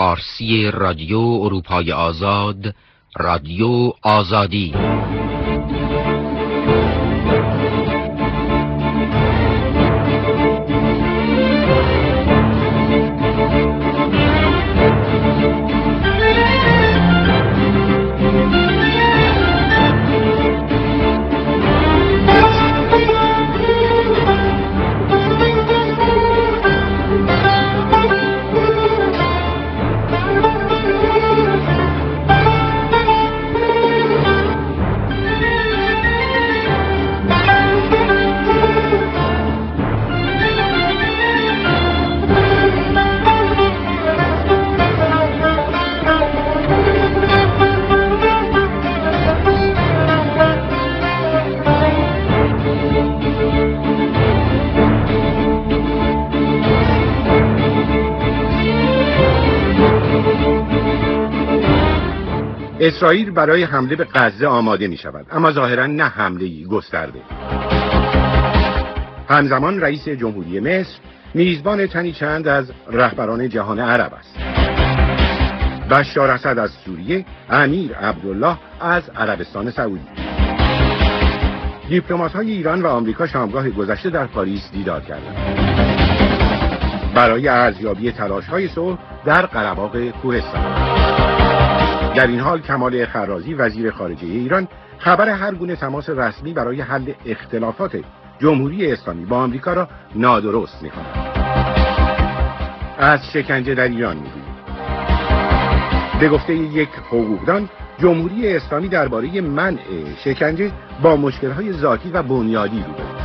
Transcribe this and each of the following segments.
فارسی رادیو اروپای آزاد، رادیو آزادی. اسرائیل برای حمله به غزه آماده می شود، اما ظاهراً نه حمله‌ای گسترده. همزمان رئیس جمهوری مصر میزبان تنی چند از رهبران جهان عرب است. بشار اسد از سوریه، امیر عبدالله از عربستان سعودی. دیپلمات‌های ایران و آمریکا شامگاه گذشته در پاریس دیدار کردند برای ارزیابی تلاش‌های صلح در قره‌باغ کوهستان. در این حال کمال خرازی وزیر خارجه ایران خبر هر گونه تماس رسمی برای حل اختلافات جمهوری اسلامی با آمریکا را نادرست می‌خواند. از شکنجه در ایران می‌گوید. به گفته یک حقوقدان، جمهوری اسلامی درباره منع شکنجه با مشکل‌های ذاتی و بنیادی روبروست.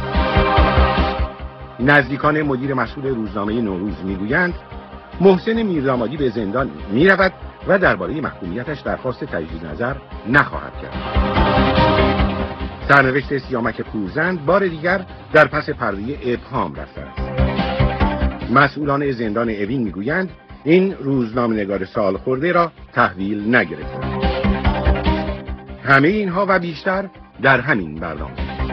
نزدیکان مدیر مسئول روزنامه نوروز می‌گویند محسن میردامادی به زندان می‌رود و درباره محکومیتش درخواست تجدید نظر نخواهد کرد. سرنوشت سیامک پورزند بار دیگر در پس پرده ابهام رفته است. مسئولان زندان اوین میگویند این روزنامه‌نگار سالخورده را تحویل نگرفتند. همه اینها و بیشتر در همین برنامه.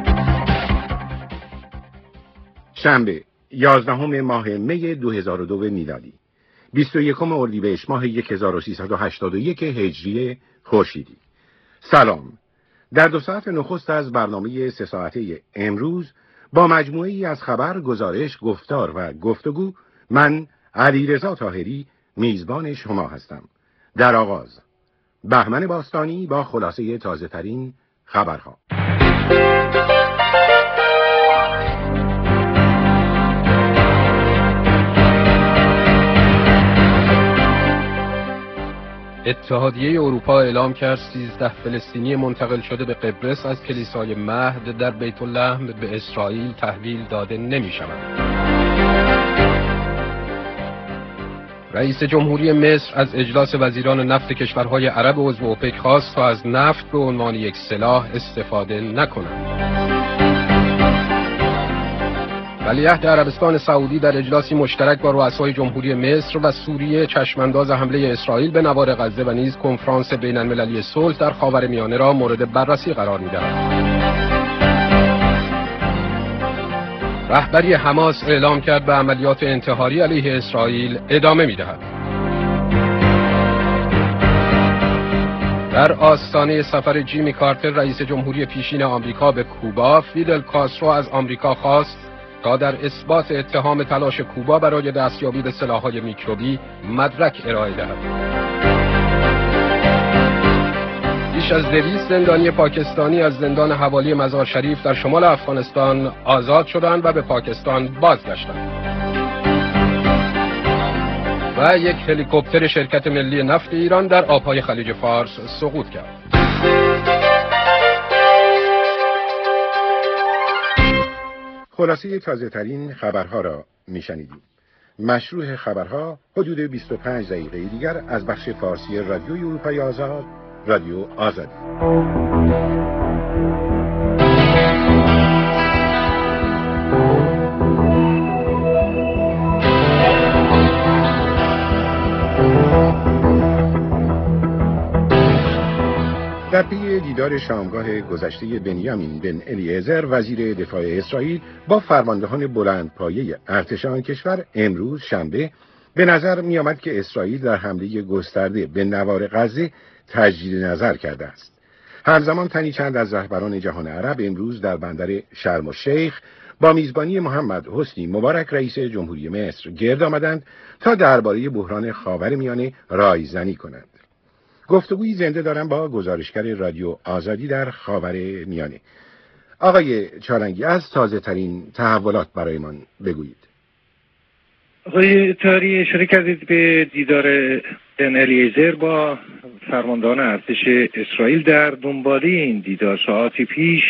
شنبه 11 ماه می 2002 میلادی، 21 اردیبهشت ماه 1381 هجری خورشیدی. سلام. در 2 ساعت نخست از برنامه 3 ساعته امروز با مجموعه‌ای از خبر، گزارش، گفتار و گفتگو، من علیرضا طاهری میزبان شما هستم. در آغاز بهمن باستانی با خلاصه تازه‌ترین خبرها. اتحادیه اروپا اعلام کرد 13 فلسطینی منتقل شده به قبرس از کلیسای مهد در بیت لحم به اسرائیل تحویل داده نمی شوند. رئیس جمهوری مصر از اجلاس وزیران نفت کشورهای عرب عضو اوپک خواست تا از نفت به عنوان یک سلاح استفاده نکنند. ولیعهد عربستان سعودی در اجلاسی مشترک با رؤسای جمهوری مصر و سوریه چشمانداز حمله اسرائیل به نوار غزه و نیز کنفرانس بین‌المللی صلح در خاورمیانه را مورد بررسی قرار می‌دهد. رهبری حماس اعلام کرد به عملیات انتحاری علیه اسرائیل ادامه می‌دهد. در آستانه سفر جیمی کارتر رئیس جمهوری پیشین آمریکا به کوبا، فیدل کاسترو از آمریکا خواست تا در اثبات اتهام تلاش کوبا برای دستیابی به سلاح‌های میکروبی مدرک ارائه دهد. بیش از 200 زندانی پاکستانی از زندان حوالی مزار شریف در شمال افغانستان آزاد شدند و به پاکستان بازگشتند. و یک هلیکوپتر شرکت ملی نفت ایران در آبهای خلیج فارس سقوط کرد. خلاصه تازه‌ترین خبرها را میشنیدیم. مشروع خبرها حدود 25 دقیقه دیگر از بخش فارسی رادیوی اروپای آزاد، رادیو آزادی. در پی دیدار شامگاه گذشته بنیامین بن الیعزر وزیر دفاع اسرائیل با فرماندهان بلندپایه ارتش آن کشور، امروز شنبه به نظر می آمد که اسرائیل در حمله گسترده به نوار غزه تجدید نظر کرده است. همزمان تنی چند از رهبران جهان عرب امروز در بندر شرم الشیخ با میزبانی محمد حسنی مبارک رئیس جمهوری مصر گرد آمدند تا درباره بحران خاورمیانه رایزنی کنند. گفتگویی زنده دارم با گزارشگر رادیو آزادی در خاورمیانه. آقای چالنگی، از تازه ترین تحولات برایمان بگویید. آقای طاهری، اشاره کردید به دیدار بن الیعزر با فرماندهان ارتش اسرائیل. در دنباله این دیدار ساعاتی پیش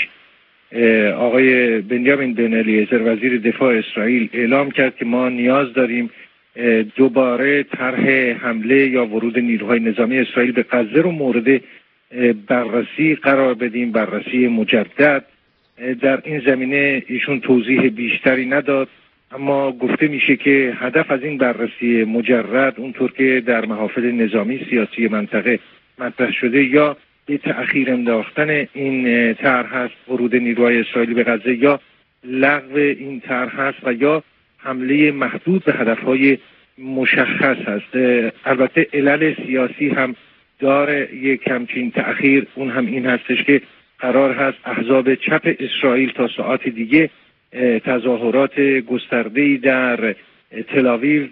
آقای بنیامین بن الیعزر وزیر دفاع اسرائیل اعلام کرد که ما نیاز داریم دوباره طرح حمله یا ورود نیروهای نظامی اسرائیل به غزه رو مورد بررسی قرار بدیم، بررسی مجدد. در این زمینه ایشون توضیح بیشتری نداد، اما گفته میشه که هدف از این بررسی مجرد اونطور که در محافل نظامی سیاسی منطقه مطرح شده یا به تأخیر انداختن این طرح هست، ورود نیروهای اسرائیلی به غزه، یا لغو این طرح هست و یا حمله محدود به هدفهای مشخص هست. البته علل سیاسی هم داره یک همچین تأخیر، اون هم این هستش که قرار هست احزاب چپ اسرائیل تا ساعات دیگه تظاهرات گسترده‌ای در تل‌آویو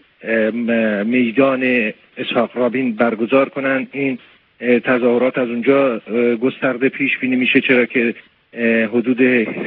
میدان اسحاق رابین برگزار کنند. این تظاهرات از اونجا گسترده پیش بینی میشه، چرا که حدود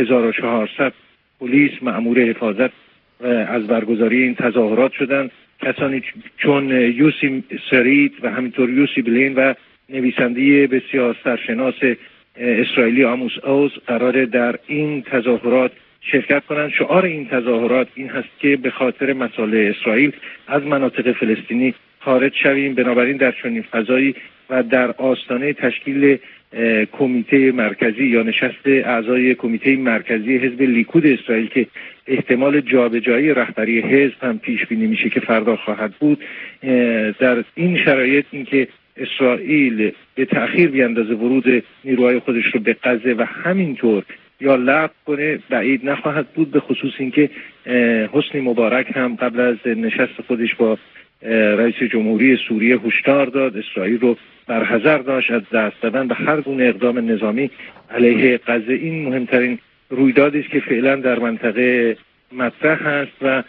1400 پلیس مأمور حفاظت از برگزاری این تظاهرات شدند. کسانی چون یوسی سرید و همینطور یوسی بلین و نویسنده بسیار سرشناس اسرائیلی آموس اوز قراره در این تظاهرات شرکت کنند. شعار این تظاهرات این هست که به خاطر مصالح اسرائیل از مناطق فلسطینی خارج شویم. بنابراین در چنین فضایی و در آستانه تشکیل کمیته مرکزی یا نشست اعضای کمیته مرکزی حزب لیکود اسرائیل که احتمال جابجایی رهبری حزب هم پیش بینی میشه که فردا خواهد بود، در این شرایط اینکه اسرائیل به تأخیر بیاندازه ورود نیروهای خودش رو به غزه و همینطور یا لغو کنه بعید نخواهد بود، به خصوص اینکه حسنی مبارک هم قبل از نشست خودش با رئیس جمهوری سوریه هشدار داد، اسرائیل رو برحذر داشت از دست دادن به هر گونه اقدام نظامی علیه غزه. این مهمترین رویدادی است که فعلا در منطقه مطرح هست و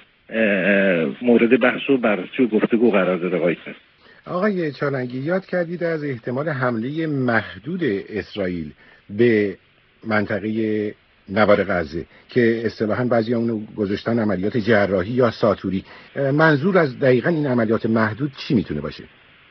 مورد بحث و بررسی و گفتگو قرار داده. آقای چالنگی، یاد کردید از احتمال حمله محدود اسرائیل به منطقه نوار غزه که اصطلاحاً بعضی اونو گذاشتن عملیات جراحی یا ساتوری. منظور از دقیقاً این عملیات محدود چی میتونه باشه؟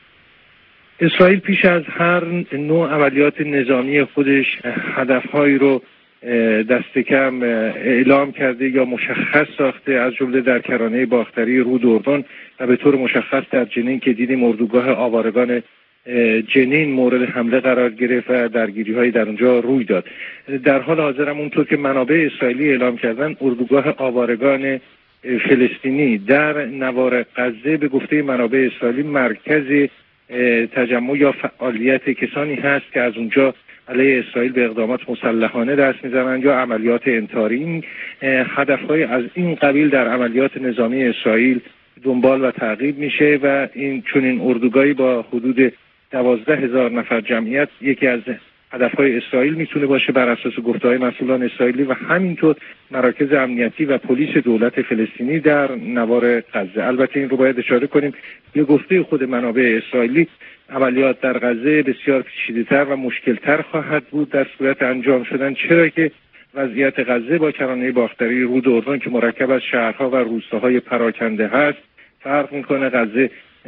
اسرائیل پیش از هر نوع عملیات نظامی خودش هدفهایی رو دست کم اعلام کرده یا مشخص ساخته، از جمله در کرانه باختری رود اردن و به طور مشخص در جنین که دیدیم اردوگاه آوارگان جنین مورد حمله قرار گرفت و درگیری‌هایی در اونجا روی داد. در حال حاضر هم اونطور که منابع اسرائیلی اعلام کردن، اردوگاه آوارگان فلسطینی در نوار غزه به گفته منابع اسرائیلی مرکز تجمع یا فعالیت کسانی هست که از اونجا علیه اسرائیل به اقدامات مسلحانه دست میزنند یا عملیات انتحاری. این هدفهای از این قبیل در عملیات نظامی اسرائیل دنبال و تعقیب میشه و این چنین اردوگاهی با حدود 12,000 نفر جمعیت یکی از هدفهای اسرائیل میتونه باشه بر اساس گفته‌های مسئولان اسرائیلی و همینطور مراکز امنیتی و پلیس دولت فلسطینی در نوار غزه. البته این رو باید اشاره کنیم به گفته خود منابع اسرائیلی، عملیات در غزه بسیار پیچیده‌تر و مشکل‌تر خواهد بود در صورت انجام شدن، چرا که وضعیت غزه با کرانه باختری رود اردن که مرکب از شهرها و روستاهای پراکنده هست فرق میکنه. غزه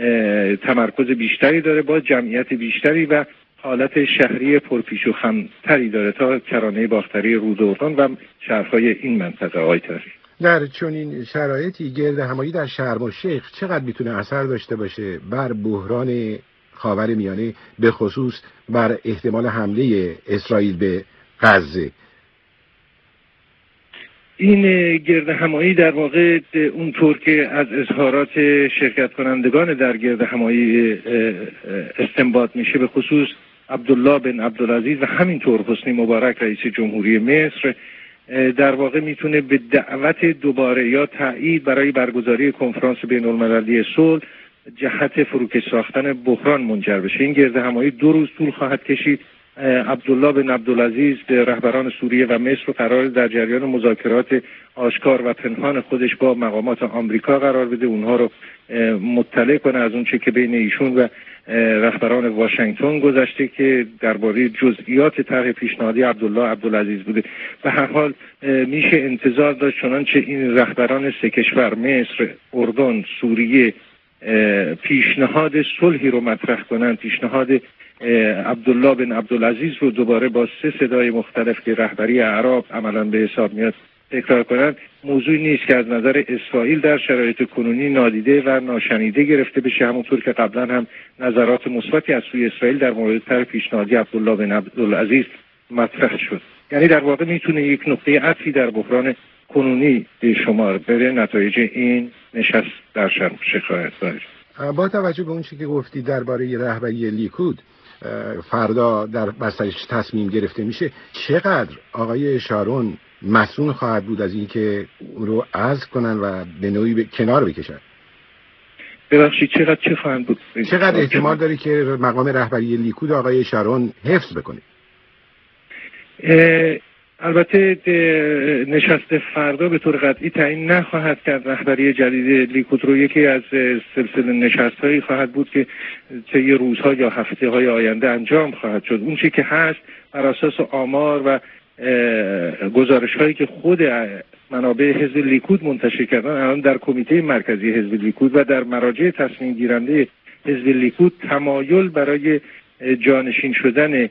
تمرکز بیشتری داره با جمعیت بیشتری و حالت شهری پرپیچ و خم‌تری داره تا کرانه باختری رود اردن و شهرهای این منطقه. آقای طاهری، در چنین شرایطی گرد همایی در شرم الشیخ چقدر میتونه اثر داشته باشه بر بحران خاورمیانه، به خصوص بر احتمال حمله اسرائیل به غزه؟ این گرد همایی در واقع اونطور که از اظهارات شرکت کنندگان در گرد همایی استنباط میشه، به خصوص عبدالله بن عبدالعزیز و همینطور حسنی مبارک رئیس جمهوری مصر، در واقع میتونه به دعوت دوباره یا تایید برای برگزاری کنفرانس بین‌المللی صلح جهت فروکش ساختن بحران منجر بشه. این گردهمایی 2 روز طول خواهد کشید. عبدالله بن عبدالعزیز رهبران سوریه و مصر قرار در جریان مذاکرات آشکار و پنهان خودش با مقامات آمریکا قرار بده، اونها رو مطلع کنه از اون چه که بین ایشون و رهبران واشنگتن گذشته که درباره جزئیات طرح پیشنهادی عبدالله عبدالعزیز بوده. به هر حال میشه انتظار داشت چنانچه این رهبران 3 کشور مصر، اردن، سوریه پیشنهاد صلحی رو مطرح کنند، پیشنهاد عبدالله بن عبدالعزیز رو دوباره با 3 صدای مختلف که رهبری اعراب عملاً به حساب میاد تکرار کنند، موضوعی نیست که از نظر اسرائیل در شرایط کنونی نادیده و ناشنیده گرفته بشه، همونطور که قبلا هم نظرات مثبتی از سوی اسرائیل در مورد طرح پیشنهادی عبدالله بن عبدالعزیز مطرح شد. یعنی در واقع میتونه یک نقطه عطفی در بحران کنونی به شمار بره نتایج این نشست در شرم الشیخ. با توجه به اون چیزی که گفتی درباره رهبری لیکود فردا در بسترش تصمیم گرفته میشه، چقدر آقای شارون مسئول خواهد بود از این که او رو عزل کنن و به نوعی کنار بکشن؟ ببخشید چه خواهند بود؟ چقدر احتمال داری که مقام رهبری لیکود آقای شارون حفظ بکنه؟ البته نشست فردا به طور قطعی تعیین نخواهد کرد رهبری جدید لیکود رو. یکی از سلسله نشست‌هایی خواهد بود که طی روزها یا هفته‌های آینده انجام خواهد شد. اون چیزی که هست بر اساس آمار و گزارش‌هایی که خود منابع حزب لیکود منتشر کردن، الان در کمیته مرکزی حزب لیکود و در مراجع تصمیم گیرنده حزب لیکود تمایل برای جانشین شدن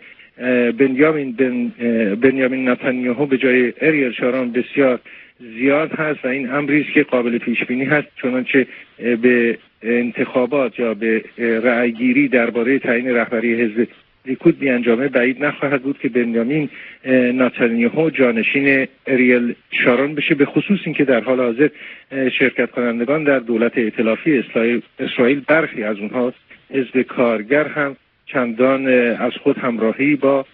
بنیامین نتانیاهو به جای اریل شارون بسیار زیاد هست و این امری است که قابل پیش بینی هست، چنانچه به انتخابات یا به رأیگیری درباره تعیین رهبری حزب لیکود بیانجامه بعید نخواهد بود که بنیامین نتانیاهو جانشین اریل شارون بشه، به خصوص اینکه در حال حاضر شرکت کنندگان در دولت ائتلافی اسرائیل برخی از اونها حزب کارگر هم چندان از خود همراهی با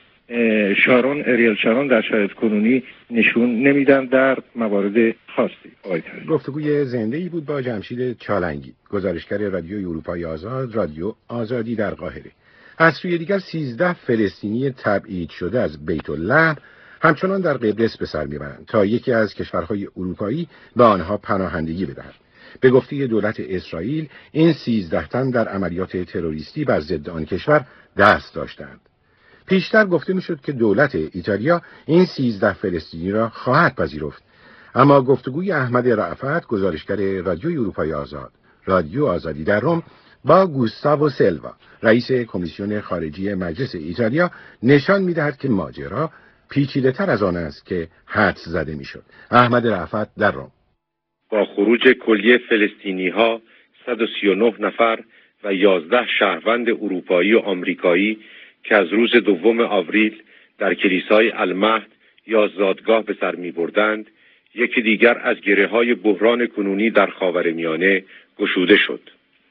اریل شارون در شرایط کنونی نشون نمیدن در موارد خاصی. گفتگوی زنده‌ای بود با جمشید چالنگی، گزارشگر رادیوی اروپای آزاد، رادیو آزادی در قاهره. از سوی دیگر 13 فلسطینی تبعید شده از بیت الله همچنان در قبرس به سر میبرند تا یکی از کشورهای اروپایی به آنها پناهندگی بدهد. به گفته دولت اسرائیل این 13 تن در عملیات تروریستی بر ضد آن کشور دست داشتند. پیشتر گفته میشد که دولت ایتالیا این 13 فلسطینی را خواهد پذیرفت، اما گفتگوی احمد رأفت، گزارشگر رادیوی اروپای آزاد، رادیو آزادی در روم، با گوستاو سیلوا، رئیس کمیسیون خارجی مجلس ایتالیا، نشان می‌دهد که ماجرا پیچیده‌تر از آن است که حدس زده میشد. احمد رأفت در روم: با خروج کلیه فلسطینی‌ها 139 نفر و 11 شهروند اروپایی و آمریکایی که از روز 2 آوریل در کلیسای المهد یا زادگاه به سر می‌بردند، یکی دیگر از گره‌های بحران کنونی در خاورمیانه گشوده شد.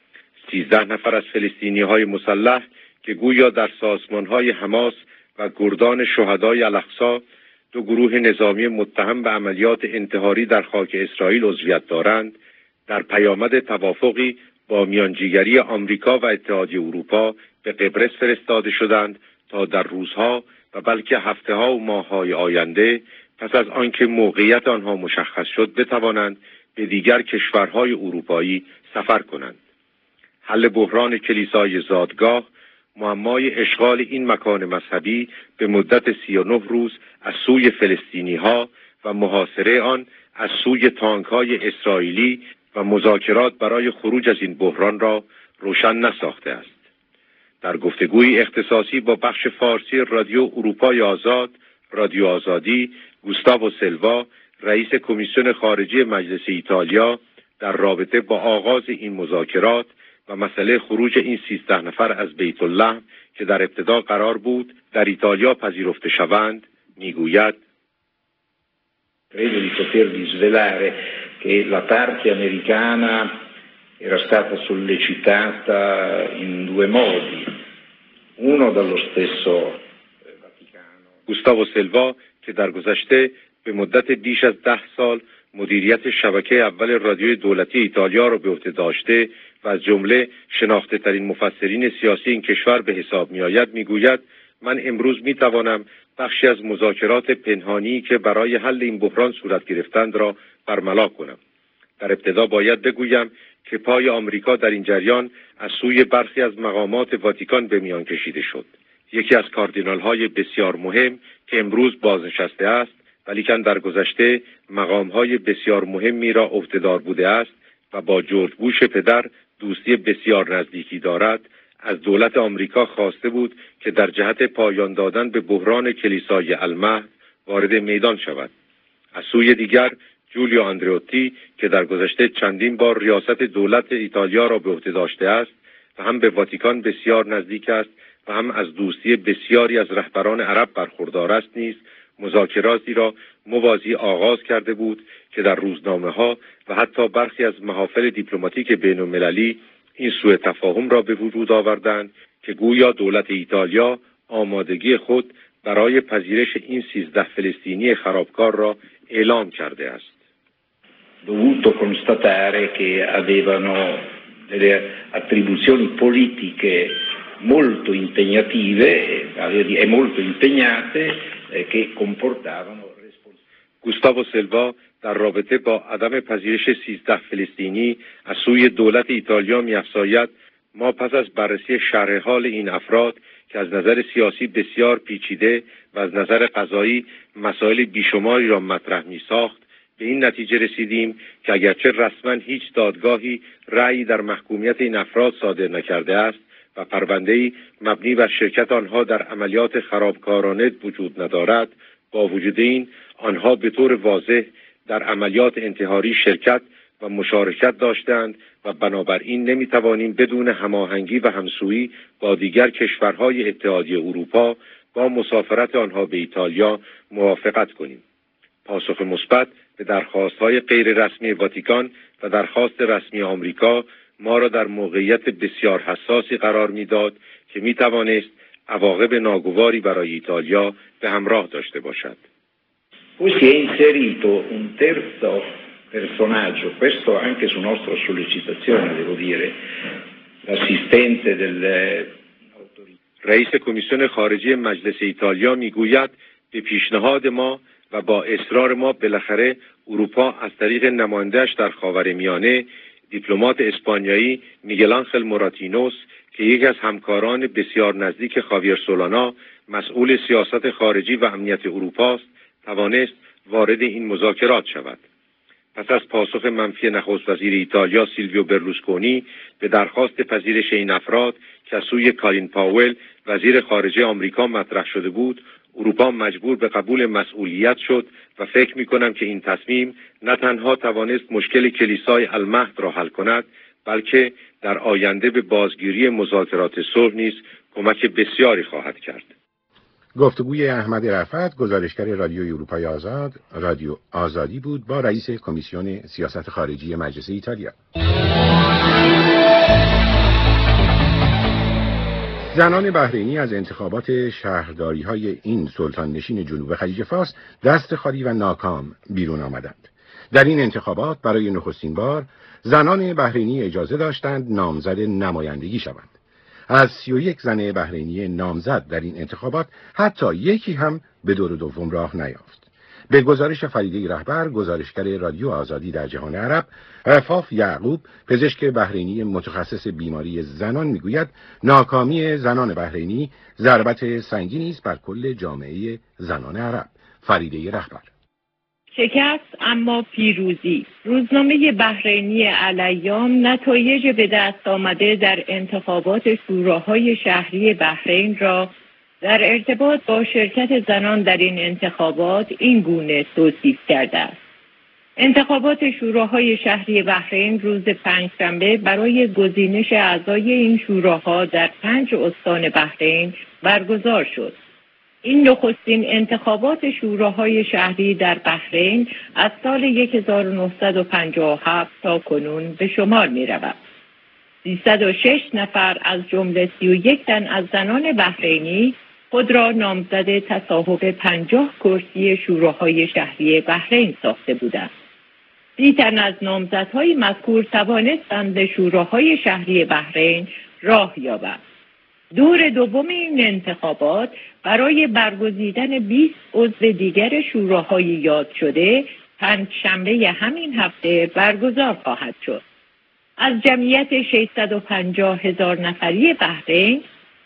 13 نفر از فلسطینی‌های مسلح که گویا در سازمان‌های حماس و گردان شهدای الاقصی، 2 گروه نظامی متهم به عملیات انتحاری در خاک اسرائیل عضویت دارند، در پیامد توافقی با میانجیگری آمریکا و اتحادیه اروپا به قبرس فرستاده شدند تا در روزها و بلکه هفته‌ها و ماه‌های آینده پس از آنکه موقعیت آنها مشخص شد بتوانند به دیگر کشورهای اروپایی سفر کنند. حل بحران کلیسای زادگاه، معمای اشغال این مکان مذهبی به مدت 39 روز از سوی فلسطینی‌ها و محاصره آن از سوی تانک‌های اسرائیلی و مذاکرات برای خروج از این بحران را روشن نساخته است. در گفتگوی اختصاصی با بخش فارسی رادیو اروپای آزاد، رادیو آزادی، گوستاو سیلوا، رئیس کمیسیون خارجی مجلس ایتالیا، در رابطه با آغاز این مذاکرات و مسئله خروج این 13 نفر از بیت الله که در ابتدا قرار بود در ایتالیا پذیرفته شوند میگوید: Credo di potervi svelare che la parte americana era stata sollecitata in 2 modi. Uno dallo stesso Vaticano. گوستاو سیلوا که در گذشته به مدت بیش از 10 سال مدیریت شبکه اول رادیوی دولتی ایتالیا را به عهده داشته و از جمله شناخته ترین مفسرین سیاسی این کشور به حساب می آید میگوید من امروز می توانم بخشی از مذاکرات پنهانی که برای حل این بحران صورت گرفتند را برملا کنم. در ابتدا باید بگویم که پای آمریکا در این جریان از سوی برخی از مقامات واتیکان به میان کشیده شد. یکی از کاردینال‌های بسیار مهم که امروز بازنشسته است ولیکن در گذشته مقام‌های بسیار مهمی را عهده‌دار بوده است و با جورج بوش پدر دوستی بسیار نزدیکی دارد، از دولت آمریکا خواسته بود که در جهت پایان دادن به بحران کلیسای المهد وارد میدان شود. از سوی دیگر جولیو اندریوتی که در گذشته چندین بار ریاست دولت ایتالیا را به عهده داشته است و هم به واتیکان بسیار نزدیک است و هم از دوستی بسیاری از رهبران عرب برخوردار است نیز مذاکراتی را موازی آغاز کرده بود که در روزنامه‌ها و حتی برخی از محافل دیپلماتیک بین‌المللی این سوء تفاهم را به وجود آوردند که گویا دولت ایتالیا آمادگی خود برای پذیرش این 13 فلسطینی خرابکار را اعلام کرده است. Dovuto constatare che avevano delle attribuzioni politiche molto impegnative e molto impegnate che comportavano گوستاو سیلوا در رابطه با عدم پذیرش 13 فلسطینی از سوی دولت ایتالیا می‌افزاید ما پس از بررسی شرح حال این افراد که از نظر سیاسی بسیار پیچیده و از نظر قضایی مسائل بیشماری را مطرح می‌ساخت به این نتیجه رسیدیم که اگرچه رسما هیچ دادگاهی رأی در محکومیت این افراد صادر نکرده است و پرونده‌ای مبنی بر شرکت آنها در عملیات خرابکارانه وجود ندارد، با وجود این آنها به طور واضح در عملیات انتحاری شرکت و مشارکت داشتند و بنابراین نمی‌توانیم بدون هماهنگی و همسویی با دیگر کشورهای اتحادیه اروپا با مسافرت آنها به ایتالیا موافقت کنیم. پاسخ مثبت به درخواست‌های غیر رسمی واتیکان و درخواست رسمی آمریکا ما را در موقعیت بسیار حساسی قرار می‌داد که می‌توانست عواقب ناگواری برای ایتالیا به همراه داشته باشد. Poi si è inserito un terzo personaggio, questo anche su nostra sollecitazione, devo dire, l'assistente رئیس کمیسیون خارجی مجلس ایتالیا میگوید به پیشنهاد ما و با اصرار ما بالاخره اروپا از طریق نماینده‌اش در خاورمیانه دیپلمات اسپانیایی میگل آنخل موراتینوس که یکی از همکاران بسیار نزدیک خاویر سولانا مسئول سیاست خارجی و امنیت اروپا است توانست وارد این مذاکرات شود. پس از پاسخ منفی نخست وزیر ایتالیا سیلویو برلوسکونی به درخواست پذیرش این افراد که از سوی کالین پاول وزیر خارجه آمریکا مطرح شده بود، اروپا مجبور به قبول مسئولیت شد و فکر می‌کنم که این تصمیم نه تنها توانست مشکل کلیسای المهد را حل کند، بلکه در آینده به بازگیری مذاکرات صلح نیز کمک بسیاری خواهد کرد. گفتگوی احمد رفعت، گزارشگر رادیوی اروپای آزاد، رادیو آزادی بود با رئیس کمیسیون سیاست خارجی مجلس ایتالیا. زنان بحرینی از انتخابات شهرداری‌های این سلطان نشین جنوب خلیج فارس دست خالی و ناکام بیرون آمدند. در این انتخابات برای نخستین بار زنان بحرینی اجازه داشتند نامزد نمایندگی شوند. از 31 زن بحرینی نامزد در این انتخابات حتی یکی هم به دور دوم راه نیافت. به گزارش فریده رهبر، گزارشگر رادیو آزادی در جهان عرب، عفاف یعقوب، پزشک بحرینی متخصص بیماری زنان میگوید ناکامی زنان بحرینی ضربت سنگینی است بر کل جامعه زنان عرب. فریده رهبر: شکست اما پیروزی. روزنامه بحرینی الایام نتایج به دست آمده در انتخابات شوراهای شهری بحرین را در ارتباط با شرکت زنان در این انتخابات این گونه توصیف کرده است. انتخابات شوراهای شهری بحرین روز پنجشنبه برای گزینش اعضای این شوراها در 5 استان بحرین برگزار شد. این نخستین انتخابات شوراهای شهری در بحرین از سال 1957 تا کنون به شمار می رود. 306 نفر از جمله 31 تن از زنان بحرینی خود را نامزد تصاحب 50 کرسی شوراهای شهری بحرین ساخته بودند. 30 تن از نامزدهای مذکور توانستند به شوراهای شهری بحرین راه یابند. دور دوم این انتخابات برای برگزیدن 20 عضو دیگر شوراهای یاد شده پنجشنبه همین هفته برگزار خواهد شد. از جمعیت 650,000 نفری بحرین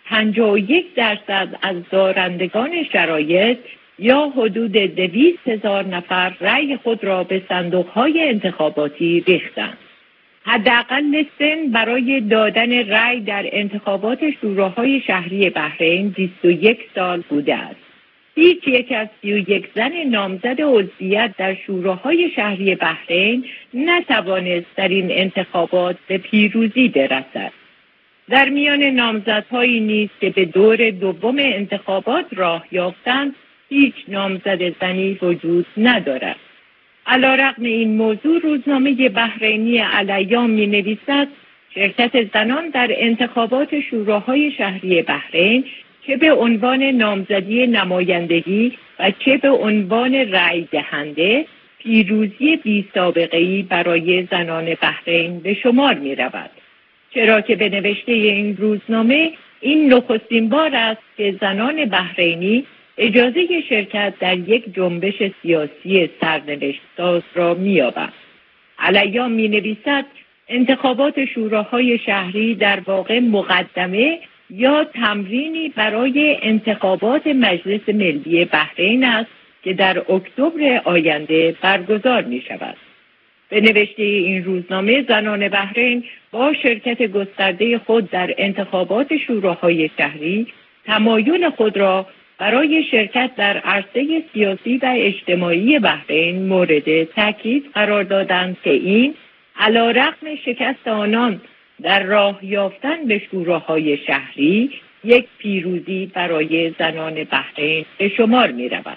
51% از دارندگان شرایط یا حدود 200,000 نفر رأی خود را به صندوق‌های انتخاباتی ریختند. حداقل سن برای دادن رأی در انتخابات شوراهای شهری بحرین 21 سال بوده است. هیچ یک از 31 زن نامزد عضویت در شوراهای شهری بحرین نتوانست در این انتخابات به پیروزی برسد. در میان نامزدهایی نیز که به دور دوم انتخابات راه یافتند، هیچ نامزد زنی وجود ندارد. علیرغم این موضوع روزنامه بحرینی الیام می‌نویسد شرکت زنان در انتخابات شوراهای شهری بحرین چه به عنوان نامزدی نمایندگی و چه به عنوان رأی دهنده پیروزی بی‌سابقه‌ای برای زنان بحرین به شمار می‌رود. چرا که به نوشته این روزنامه این نخستین بار است که زنان بحرینی اجازه شرکت در یک جنبش سیاسی سرنوشت‌ساز را می‌یابند. الیام می‌نویسد انتخابات شوراهای شهری در واقع مقدمه یا تمرینی برای انتخابات مجلس ملی بحرین است که در اکتبر آینده برگزار می‌شود. به نوشته این روزنامه زنان بحرین با شرکت گسترده خود در انتخابات شوراهای شهری تمایل خود را برای شرکت در عرصه سیاسی و اجتماعی بحرین مورد تاکید قرار دادند که این علیرغم شکست آنان در راه یافتن به شوراهای شهری یک پیروزی برای زنان بحرین به شمار می رود.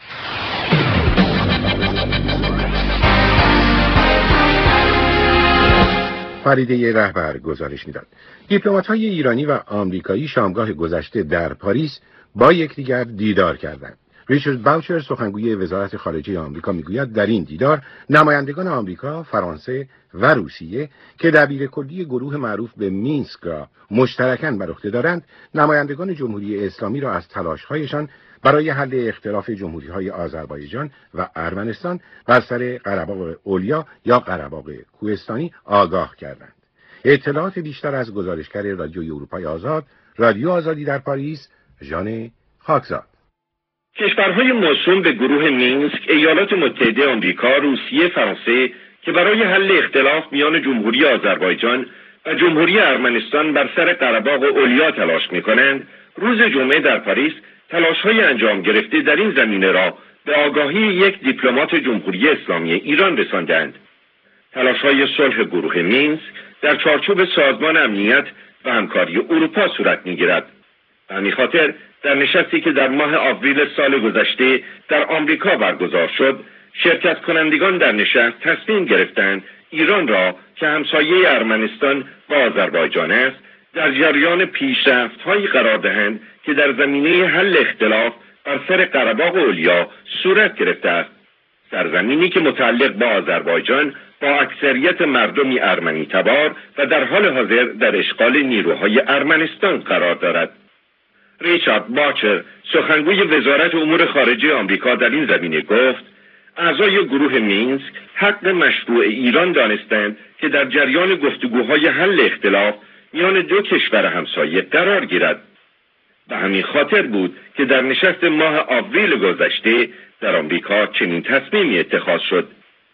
فریده رهبر گزارش می‌داد. دیپلمات‌های ایرانی و آمریکایی شامگاه گذشته در پاریس با یکدیگر دیدار کردند. ریچارد باوچر سخنگوی وزارت خارجه آمریکا میگوید در این دیدار نمایندگان آمریکا، فرانسه و روسیه که دبیرکلی گروه معروف به مینسک را مشترکاً بر عهده دارند، نمایندگان جمهوری اسلامی را از تلاش‌هایشان برای حل اختلاف جمهوری‌های آذربایجان و ارمنستان بر سر قره‌باغ اولیا یا قره‌باغ کوهستانی آگاه کردند. اطلاعات بیشتر از گزارشگر رادیوی اروپای آزاد، رادیو آزادی در پاریس، ژان خاکزاد. کشورهای موسوم به گروه مینسک، ایالات متحده آمریکا، روسیه، فرانسه که برای حل اختلاف میان جمهوری آذربایجان و جمهوری ارمنستان بر سر قره‌باغ اولیا تلاش می‌کنند، روز جمعه در پاریس تلاش‌های انجام گرفته در این زمینه را به آگاهی یک دیپلمات جمهوری اسلامی ایران رساندند. تلاش‌های صلح گروه مینسک در چارچوب سازمان امنیت و همکاری اروپا صورت می‌گیرد. به همین خاطر در نشستی که در ماه آوریل سال گذشته در آمریکا برگزار شد، شرکت کنندگان در نشست تصمیم گرفتند ایران را که همسایه ارمنستان و آذربایجان است، در جریان پیشرفت‌هایی قرار دهند که در زمینه حل اختلاف بر سر قره‌باغ اولیا صورت گرفته است. سرزمینی که متعلق به آذربایجان با اکثریت مردمی ارمنی تبار و در حال حاضر در اشغال نیروهای ارمنستان قرار دارد. ریچارد باچر سخنگوی وزارت امور خارجه آمریکا در این زمینه گفت اعضای گروه مینسک حق مشروع ایران دانستند که در جریان گفتگوهای حل اختلاف میان دو کشور همسایه قرار گیرد. به همین خاطر بود که در نشست ماه آوریل گذشته در آمریکا چنین تصمیمی اتخاذ شد.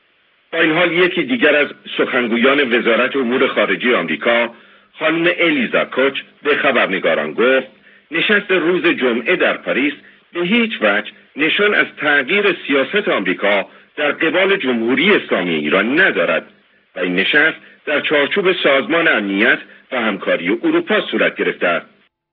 با این حال یکی دیگر از سخنگویان وزارت امور خارجه آمریکا، خانم الیزا کوچ، به خبرنگاران گفت نشست روز جمعه در پاریس به هیچ وجه نشان از تغییر سیاست آمریکا در قبال جمهوری اسلامی ایران ندارد و این نشست در چارچوب سازمان امنیت و همکاری اروپا صورت گرفته است.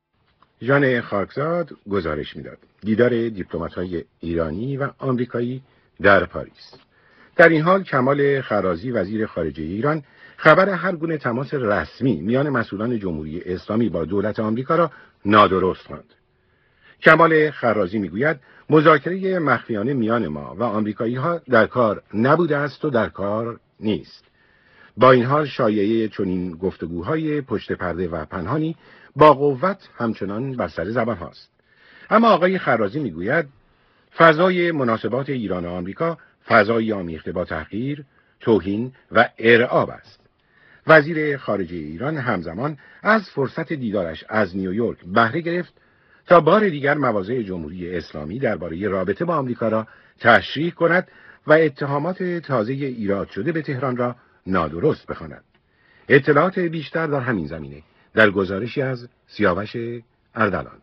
ژان خاکزاد گزارش میداد. دیدار دیپلمات‌های ایرانی و آمریکایی در پاریس. در این حال کمال خرازی وزیر خارجه ایران خبر هر گونه تماس رسمی میان مسئولان جمهوری اسلامی با دولت آمریکا را نادرست خواند. کمال خرازی میگوید مذاکره مخفیانه میان ما و آمریکایی‌ها در کار نبوده است و در کار نیست. با این حال شایعه چنین گفتگوهای پشت پرده و پنهانی با قوت همچنان بر سر زبان هاست. اما آقای خرازی میگوید فضای مناسبات ایران و آمریکا فضایی آمیخته با تحقیر، توهین و ارعاب است. وزیر خارجه ایران همزمان از فرصت دیدارش از نیویورک بهره گرفت تا بار دیگر مواضع جمهوری اسلامی درباره رابطه با آمریکا را تشریح کند و اتهامات تازه ایراد شده به تهران را نادرست بخواند. اطلاعات بیشتر در همین زمینه در گزارشی از سیاوش اردلان.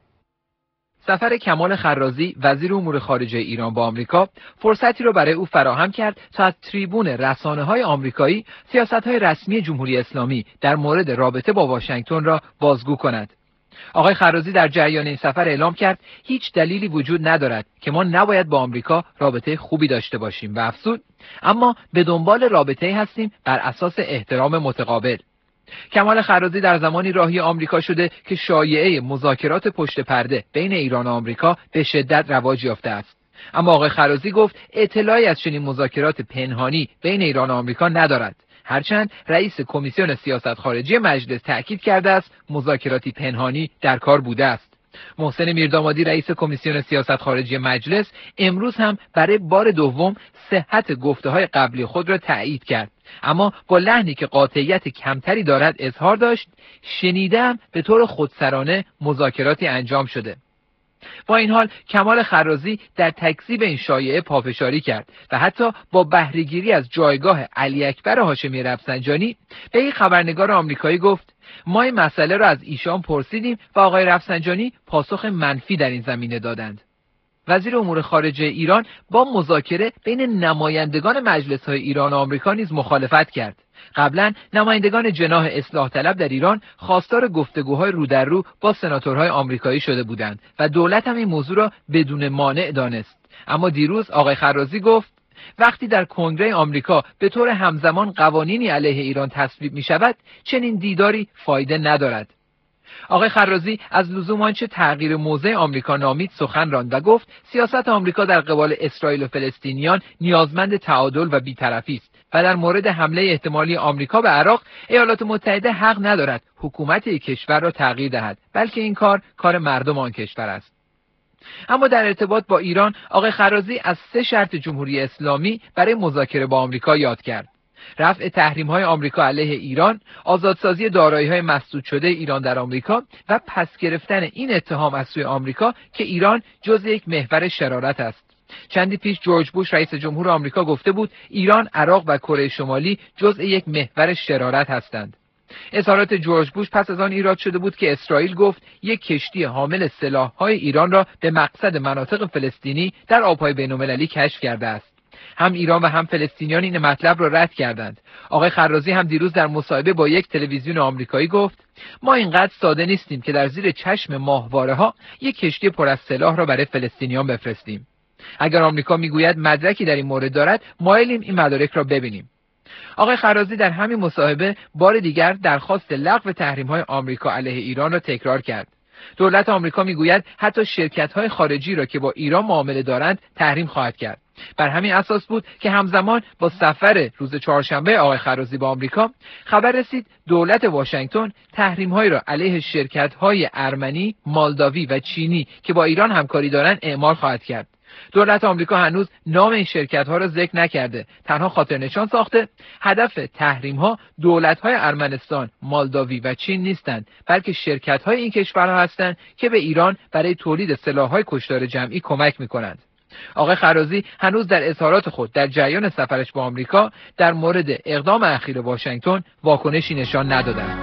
سفر کمال خرازی وزیر امور خارجه ایران با آمریکا فرصتی را برای او فراهم کرد تا از تریبون رسانه‌های آمریکایی سیاست‌های رسمی جمهوری اسلامی در مورد رابطه با واشنگتن را بازگو کند. آقای خرازی در جریان این سفر اعلام کرد هیچ دلیلی وجود ندارد که ما نباید با آمریکا رابطه خوبی داشته باشیم و افزود اما به دنبال رابطه‌ای هستیم بر اساس احترام متقابل. کمال خرازی در زمانی راهی آمریکا شده که شایعه مذاکرات پشت پرده بین ایران و آمریکا به شدت رواج یافته است. اما آقای خرازی گفت اطلاعی از چنین مذاکرات پنهانی بین ایران و آمریکا ندارد. هرچند رئیس کمیسیون سیاست خارجی مجلس تأکید کرده است مذاکراتی پنهانی در کار بوده است. محسن میردامادی رئیس کمیسیون سیاست خارجی مجلس امروز هم برای بار دوم صحت گفته‌های قبلی خود را تایید کرد، اما با لحنی که قاطعیت کمتری دارد اظهار داشت شنیدم به طور خودسرانه مذاکراتی انجام شده. با این حال کمال خرازی در تکذیب این شایعه پافشاری کرد و حتی با بهره‌گیری از جایگاه علی اکبر هاشمی رفسنجانی به یک خبرنگار آمریکایی گفت ما این مسئله را از ایشان پرسیدیم و آقای رفسنجانی پاسخ منفی در این زمینه دادند. وزیر امور خارجه ایران با مذاکره بین نمایندگان مجلس‌های ایران و آمریکا نیز مخالفت کرد. قبلا نمایندگان جناح اصلاح طلب در ایران خواستار گفتگوهای رو در رو با سناتورهای آمریکایی شده بودند و دولت هم این موضوع را بدون مانع دانست. اما دیروز آقای خرازی گفت وقتی در کنگره آمریکا به طور همزمان قوانینی علیه ایران تصویب می شود چنین دیداری فایده ندارد. آقای خرازی از لزوم آنچه تغییر موضع آمریکا نامید سخن راند و گفت سیاست آمریکا در قبال اسرائیل و فلسطینیان نیازمند تعادل و بی‌طرفی است و در مورد حمله احتمالی آمریکا به عراق ایالات متحده حق ندارد حکومت یک کشور را تغییر دهد، بلکه این کار مردم آن کشور است. اما در ارتباط با ایران آقای خرازی از 3 شرط جمهوری اسلامی برای مذاکره با آمریکا یاد کرد: رفع تحریم‌های آمریکا علیه ایران، آزادسازی دارایی‌های مسدود شده ایران در آمریکا و پس گرفتن این اتهام از سوی آمریکا که ایران جزء یک محور شرارت است. چندی پیش جورج بوش رئیس جمهور آمریکا گفته بود ایران، عراق و کره شمالی جزء یک محور شرارت هستند. اظهارات جورج بوش پس از آن ایراد شده بود که اسرائیل گفت یک کشتی حامل سلاح‌های ایران را به مقصد مناطق فلسطینی در آب‌های بین‌المللی کشف کرده است. هم ایران و هم فلسطینیان این مطلب را رد کردند. آقای خرازی هم دیروز در مصاحبه با یک تلویزیون آمریکایی گفت ما اینقدر ساده نیستیم که در زیر چشم ماهواره‌ها یک کشتی پر از سلاح را برای فلسطینیان بفرستیم. اگر آمریکا میگوید مدرکی در این مورد دارد، مایلیم این مدارک را ببینیم. آقای خرازی در همین مصاحبه بار دیگر درخواست لغو تحریم‌های آمریکا علیه ایران را تکرار کرد. دولت آمریکا میگوید حتی شرکت‌های خارجی را که با ایران معامله دارند تحریم خواهد کرد. بر همین اساس بود که همزمان با سفر روز چهارشنبه آقای خرازی با آمریکا خبر رسید دولت واشنگتن تحریم‌هایی را علیه شرکت‌های ارمنی، مالداوی و چینی که با ایران همکاری دارند اعمال خواهد کرد. دولت آمریکا هنوز نام این شرکت‌ها را ذکر نکرده، تنها خاطر نشان ساخته هدف تحریم‌ها دولت‌های ارمنستان، مالداوی و چین نیستند، بلکه شرکت‌های این کشورها هستند که به ایران برای تولید سلاح‌های کشتار جمعی کمک می‌کنند. آقای خرازی هنوز در اظهارات خود در جریان سفرش با آمریکا در مورد اقدام اخیر واشنگتن واکنشی نشان ندادند.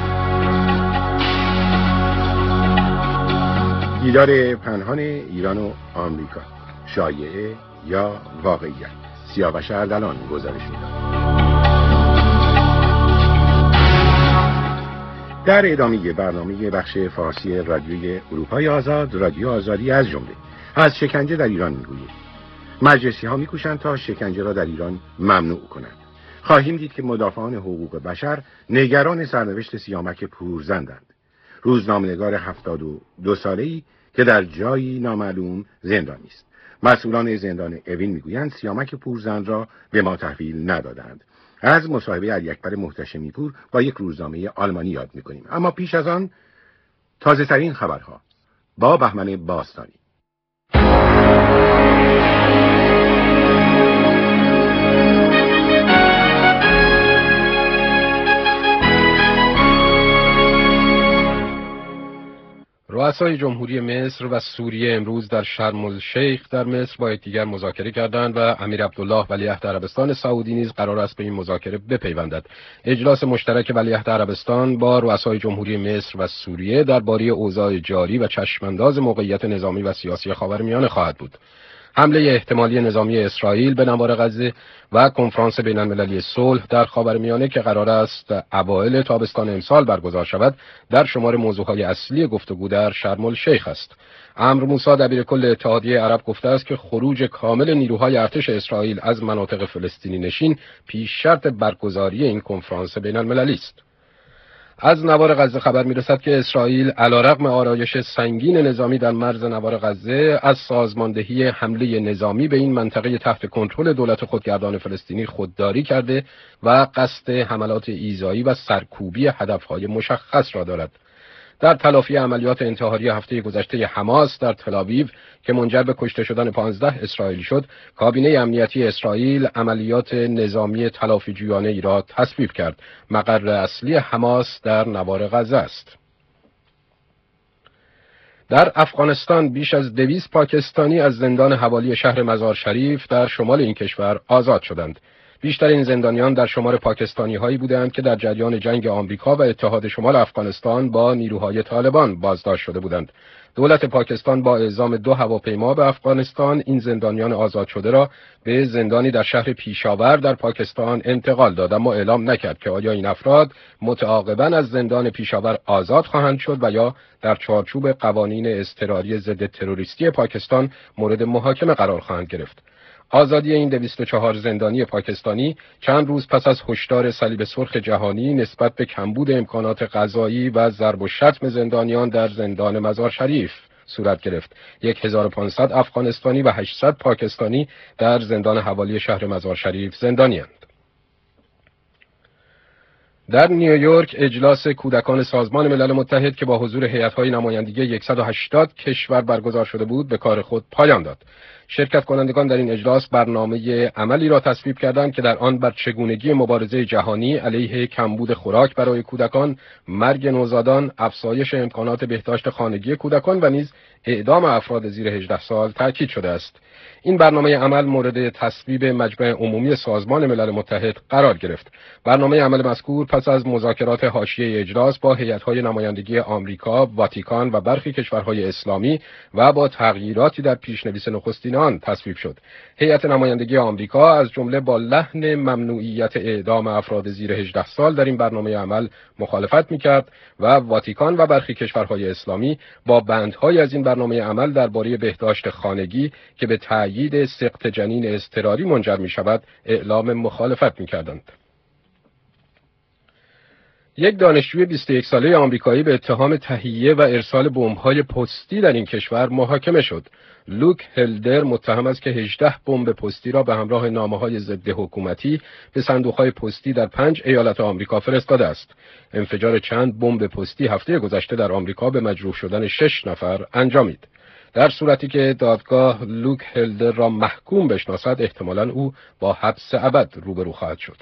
دیدار پنهان ایران و آمریکا، شایعه یا واقعیت؟ سیاوش اردلان گزارش می‌دهد. در ادامه برنامه بخش فارسی رادیوی اروپای آزاد، رادیو آزادی از جمله از شکنجه در ایران میگوییم. مجلسی ها میکوشند تا شکنجه را در ایران ممنوع کنند. خواهیم دید که مدافعان حقوق بشر نگران سرنوشت سیامک پورزندند. روزنامه‌نگار 72 ساله‌ای که در جایی نامعلوم زندانی است. مسئولان زندان اوین میگویند سیامک پورزن را به ما تحویل ندادند. از مصاحبه علی‌اکبر محتشمی پور با یک روزنامه آلمانی یاد میکنیم. اما پیش از آن تازه ترین خبرها با بهمن باستانی. رؤسای جمهوری مصر و سوریه امروز در شرم الشیخ در مصر با یکدیگر مذاکره کردند و امیر عبدالله ولیعهد عربستان سعودی نیز قرار است به این مذاکره بپیوندد. اجلاس مشترک ولیعهد عربستان با رؤسای جمهوری مصر و سوریه درباره اوضاع جاری و چشمانداز موقعیت نظامی و سیاسی خاورمیانه خواهد بود. حمله احتمالی نظامی اسرائیل به نوار غزه و کنفرانس بین‌المللی صلح در خاورمیانه که قرار است اوایل تابستان امسال برگزار شود در شمار موضوعهای اصلی گفتگو در شرم الشیخ است. عمرو موسی دبیرکل اتحادیه عرب گفته است که خروج کامل نیروهای ارتش اسرائیل از مناطق فلسطینی نشین پیش شرط برگزاری این کنفرانس بین‌المللی است. از نوار غزه خبر می‌رسد که اسرائیل علیرغم آرایش سنگین نظامی در مرز نوار غزه از سازماندهی حمله نظامی به این منطقه تحت کنترل دولت خودگردان فلسطینی خودداری کرده و قصد حملات ایذایی و سرکوبی هدف‌های مشخص را دارد. در تلافی عملیات انتحاری هفته گذشته حماس در تل‌آویو که منجر به کشته شدن 15 اسرائیلی شد، کابینه امنیتی اسرائیل عملیات نظامی تلافی‌جویانه ای را تصویب کرد. مقر اصلی حماس در نوار غزه است. در افغانستان بیش از 200 پاکستانی از زندان حوالی شهر مزار شریف در شمال این کشور آزاد شدند. بیشتر این زندانیان در شمار پاکستانی هایی بودند که در جریان جنگ آمریکا و اتحاد شمال افغانستان با نیروهای طالبان بازداشت شده بودند. دولت پاکستان با اعزام 2 هواپیما به افغانستان این زندانیان آزاد شده را به زندانی در شهر پیشاور در پاکستان انتقال داد، اما اعلام نکرد که آیا این افراد متعاقباً از زندان پیشاور آزاد خواهند شد و یا در چارچوب قوانین اضطراری ضد تروریستی پاکستان مورد محاکمه قرار خواهند گرفت. آزادی این 204 زندانی پاکستانی چند روز پس از هشدار صلیب سرخ جهانی نسبت به کمبود امکانات غذایی و ضرب و شتم زندانیان در زندان مزار شریف صورت گرفت. 1500 افغانستانی و 800 پاکستانی در زندان حوالی شهر مزار شریف زندانی‌اند. در نیویورک اجلاس کودکان سازمان ملل متحد که با حضور هیئت‌های نمایندگی 180 کشور برگزار شده بود به کار خود پایان داد. شرکت کنندگان در این اجلاس برنامه عملی را تصویب کردند که در آن بر چگونگی مبارزه جهانی علیه کمبود خوراک برای کودکان، مرگ نوزادان، افزایش امکانات بهداشت خانگی کودکان و نیز اعدام افراد زیر 18 سال تاکید شده است. این برنامه عمل مورد تصویب مجمع عمومی سازمان ملل متحد قرار گرفت. برنامه عمل مذکور پس از مذاکرات حاشیه اجلاس با هیئت‌های نمایندگی آمریکا، واتیکان و برخی کشورهای اسلامی و با تغییراتی در پیش‌نویس نخستین آن تصویب شد. هیئت نمایندگی آمریکا از جمله با لحن ممنوعیت اعدام افراد زیر 18 سال در این برنامه عمل مخالفت می‌کرد و واتیکان و برخی کشورهای اسلامی با بندهای از این برنامه عمل درباره بهداشت خانگی که به تأیید سقط جنین اضطراری منجر می‌شود اعلام مخالفت می‌کردند. یک دانشجوی 21 ساله آمریکایی به اتهام تهیه و ارسال بمب‌های پستی در این کشور محاکمه شد. لوک هلدر متهم است که 18 بمب پستی را به همراه نامه‌های ضد حکومتی به صندوق‌های پستی در 5 ایالت آمریکا فرستاده است. انفجار چند بمب پستی هفته گذشته در آمریکا به مجروح شدن 6 نفر انجامید. در صورتی که دادگاه لوک هلدر را محکوم بشناسد احتمالاً او با حبس ابد روبرو خواهد شد.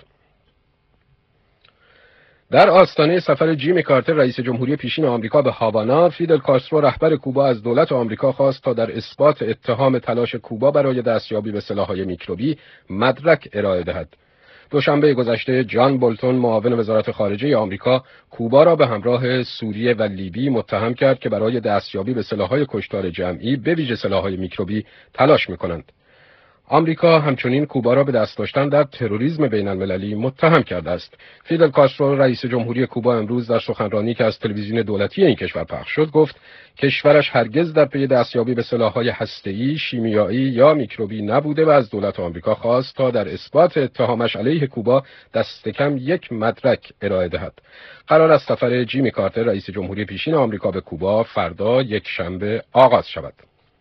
در آستانه سفر جیمی کارتر رئیس جمهوری پیشین آمریکا به هاوانا، فیدل کاسترو رهبر کوبا از دولت آمریکا خواست تا در اثبات اتهام تلاش کوبا برای دستیابی به سلاح‌های میکروبی مدرک ارائه دهد. دوشنبه گذشته جان بولتون معاون وزارت خارجه آمریکا کوبا را به همراه سوریه و لیبی متهم کرد که برای دستیابی به سلاح‌های کشتار جمعی به ویژه سلاح‌های میکروبی تلاش می‌کنند. آمریکا همچنین کوبا را به دست داشتن در تروریسم بین‌المللی متهم کرده است. فیدل کاسترو رئیس جمهوری کوبا امروز در سخنرانی که از تلویزیون دولتی این کشور پخش شد گفت کشورش هرگز در پی دستیابی به سلاح‌های هسته‌ای، شیمیایی یا میکروبی نبوده و از دولت آمریکا خواست تا در اثبات اتهامش علیه کوبا دست کم یک مدرک ارائه دهد. قرار است سفر جیمی کارتر رئیس جمهوری پیشین آمریکا به کوبا فردا یکشنبه آغاز شود.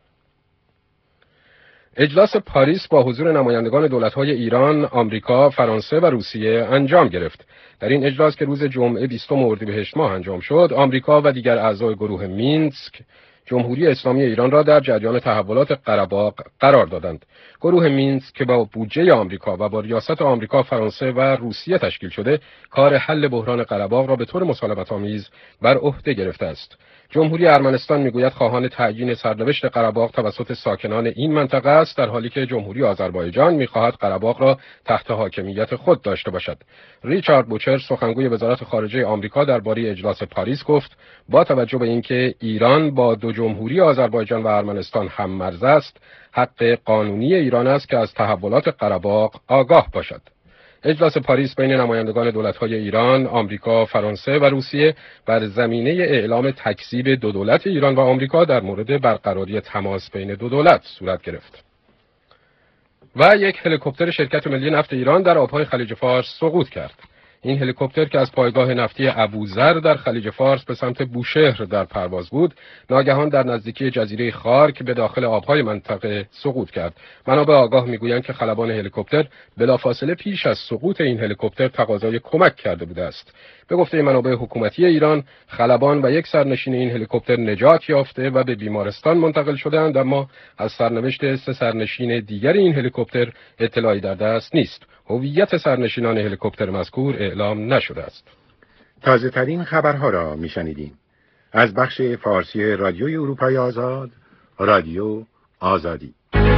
اجلاس پاریس با حضور نمایندگان دولت‌های ایران، آمریکا، فرانسه و روسیه انجام گرفت. در این اجلاس که روز جمعه 20 اردیبهشت ماه انجام شد، آمریکا و دیگر اعضای گروه مینسک جمهوری اسلامی ایران را در جریان تحولات قره‌باغ قرار دادند. گروه مینسک که با بودجه آمریکا و با ریاست آمریکا، فرانسه و روسیه تشکیل شده، کار حل بحران قره‌باغ را به طور مسالمت‌آمیز بر عهده گرفته است. جمهوری ارمنستان میگوید خواهان تعیین سرنوشت قره‌باغ توسط ساکنان این منطقه است، در حالی که جمهوری آذربایجان می‌خواهد قره‌باغ را تحت حاکمیت خود داشته باشد. ریچارد بوچر سخنگوی وزارت خارجه آمریکا درباره اجلاس پاریس گفت با توجه به اینکه ایران با دو جمهوری آذربایجان و ارمنستان هم مرز است، حق قانونی ایران است که از تحولات قره‌باغ آگاه باشد. اجلاس پاریس بین نمایندگان دولت‌های ایران، آمریکا، فرانسه و روسیه بر زمینه اعلام تکذیب دو دولت ایران و آمریکا در مورد برقراری تماس بین دو دولت صورت گرفت. و یک هلیکوپتر شرکت ملی نفت ایران در آب‌های خلیج فارس سقوط کرد. این هلیکوپتر که از پایگاه نفتی ابوذر در خلیج فارس به سمت بوشهر در پرواز بود، ناگهان در نزدیکی جزیره خارک به داخل آبهای منطقه سقوط کرد. منابع آگاه میگویند که خلبان هلیکوپتر بلافاصله پیش از سقوط این هلیکوپتر تقاضای کمک کرده بوده است. به گفته منابع حکومتی ایران، خلبان و یک سرنشین این هلیکوپتر نجات یافته و به بیمارستان منتقل شدند، اما از سرنوشت 3 سرنشین دیگر این هلیکوپتر اطلاعی در دست نیست. هویت سرنشینان هلیکوپتر مذکور اعلام نشده است. تازه ترین خبرها را میشنیدیم از بخش فارسی رادیوی اروپای آزاد، رادیو آزادی.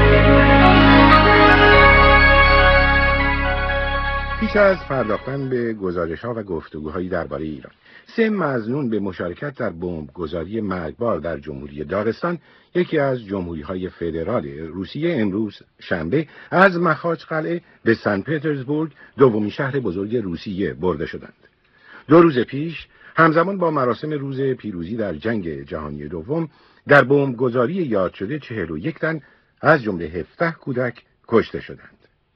پیش از پرداختن به گزارش‌ها و گفتگوهایی درباره ایران، 3 مظنون به مشارکت در بمبگذاری مرگبار در جمهوری داغستان، یکی از جمهوری‌های فدرال روسیه، امروز شنبه از مخاچقلعه به سن پترزبورگ، دومین شهر بزرگ روسیه، برده شدند. 2 روز پیش همزمان با مراسم روز پیروزی در جنگ جهانی دوم، در بمبگذاری یاد شده 41 تن از جمله 17 کودک کشته شدند.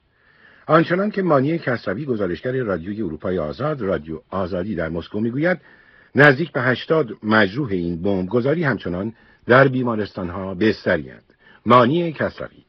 آنچنان که مانی کسروی، گزارشگر رادیوی اروپای آزاد، رادیو آزادی در مسکو میگوید، نزدیک به 80 مجروح این بمبگذاری همچنان در بیمارستان‌ها بستری‌اند. مانی کسروی.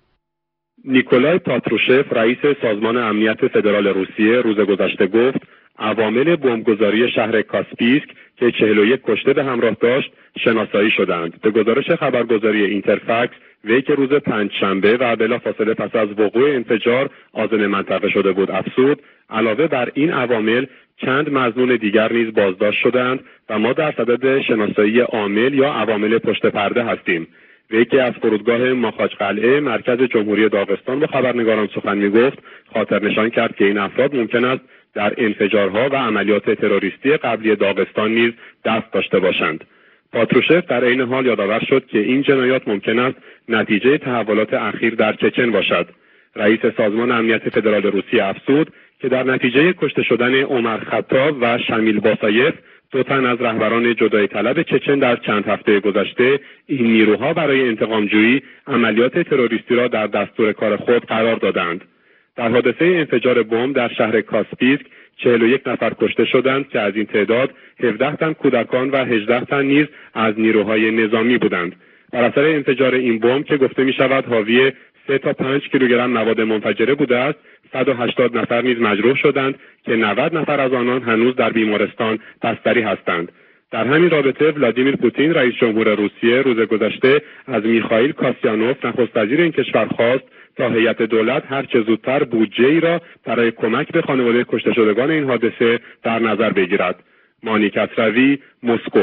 نیکولای پاتروشف، رئیس سازمان امنیت فدرال روسیه، روز گذشته گفت عوامل بمبگذاری شهر کاسپیسک که 41 کشته به همراه داشت شناسایی شدند. به گزارش خبرگزاری اینترفکس، وی که روز پنجشنبه و بلافاصله پس از وقوع انفجار عازم منطقه شده بود افزود، علاوه بر این عوامل چند مظنون دیگر نیز بازداشت شدند و ما در صدد شناسایی عامل یا عوامل پشت پرده هستیم. وی که از فرودگاه مخاچقلعه مرکز جمهوری داغستان با خبرنگاران سخن می‌گفت، خاطر نشان کرد که این افراد ممکن است در انفجارها و عملیات تروریستی قبلی داغستان نیز دست داشته باشند. پاتروشف در عین حال یادآور شد که این جنایات ممکن است نتیجه تحولات اخیر در چچن باشد. رئیس سازمان امنیت فدرال روسیه افزود که در نتیجه کشته شدن عمر خطاب و شمیل باسایف، 2 تن از رهبران جدایی طلب چچن در چند هفته گذشته، این نیروها برای انتقام‌جویی عملیات تروریستی را در دستور کار خود قرار دادند. در حادثه انفجار بمب در شهر کاسپیسک 41 نفر کشته شدند که از این تعداد 17 تن کودکان و 18 تن نیز از نیروهای نظامی بودند. بر اثر انفجار این بمب که گفته می شود حاوی 3 تا 5 کیلوگرم مواد منفجره بوده است، 180 نفر نیز مجروح شدند که 90 نفر از آنان هنوز در بیمارستان بستری هستند. در همین رابطه ولادیمیر پوتین، رئیس جمهور روسیه، روز گذشته از میخائیل کاسیانوف، نخست وزیر این کشور، خواست تا هیئت دولت هر چه زودتر بودجه‌ای را برای کمک به خانواده کشته شدگان این حادثه در نظر بگیرد. مانی کسروی، مسکو.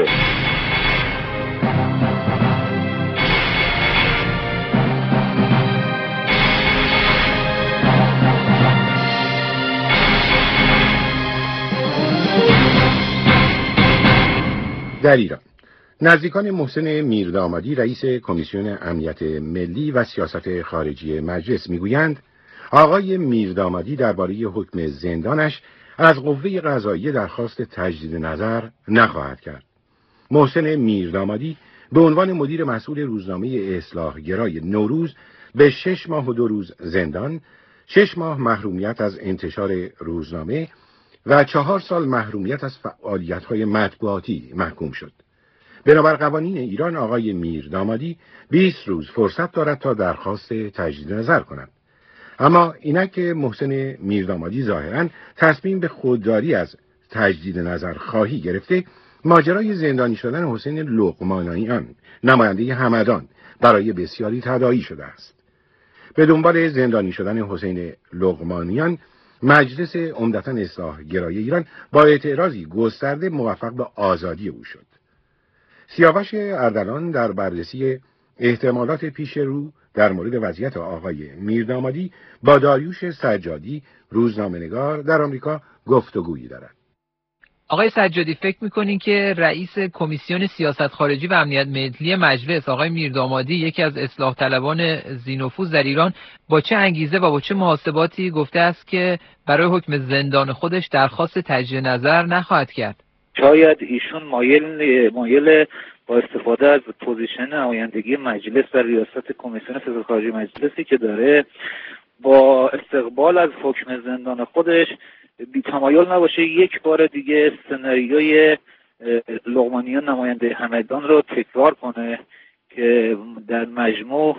در ایران نزدیکان محسن میردامادی رئیس کمیسیون امنیت ملی و سیاست خارجی مجلس میگویند آقای میردامادی درباره حکم زندانش از قوه قضاییه درخواست تجدید نظر نخواهد کرد. محسن میردامادی به عنوان مدیر مسئول روزنامه اصلاحگرای نوروز به 6 ماه و 2 روز زندان، 6 ماه محرومیت از انتشار روزنامه و 4 سال محرومیت از فعالیت‌های مطبوعاتی محکوم شد. بنابر قوانین ایران آقای میردامادی 20 روز فرصت دارد تا درخواست تجدید نظر کند. اما اینک محسن میردامادی ظاهراً تصمیم به خودداری از تجدید نظر خواهی گرفته، ماجرای زندانی شدن حسین لقمانیان نماینده همدان برای بسیاری تداعی شده است. به دنبال زندانی شدن حسین لقمانیان، مجلس عمدتاً اصلاح گرای ایران با اعتراضی گسترده موفق به آزادی او شد. سیاوش اردلان در بررسی احتمالات پیش رو در مورد وضعیت آقای میردامادی با داریوش سجادی روزنامه‌نگار در آمریکا گفتگویی دارد. آقای سجادی، فکر می‌کنین که رئیس کمیسیون سیاست خارجی و امنیت ملی مجلس آقای میردامادی، یکی از اصلاح طلبان ذی‌نفوذ در ایران، با چه انگیزه و با چه محاسباتی گفته است که برای حکم زندان خودش درخواست تجدید نظر نخواهد کرد؟ شاید ایشون مایل با استفاده از پوزیشن نمایندگی مجلس در ریاست کمیسیون سیاست خارجی مجلسی که داره، با استقبال از حکم زندان خودش بی تمایل نباشه یک بار دیگه سناریوی لقمانیان نماینده همدان رو تکرار کنه که در مجموع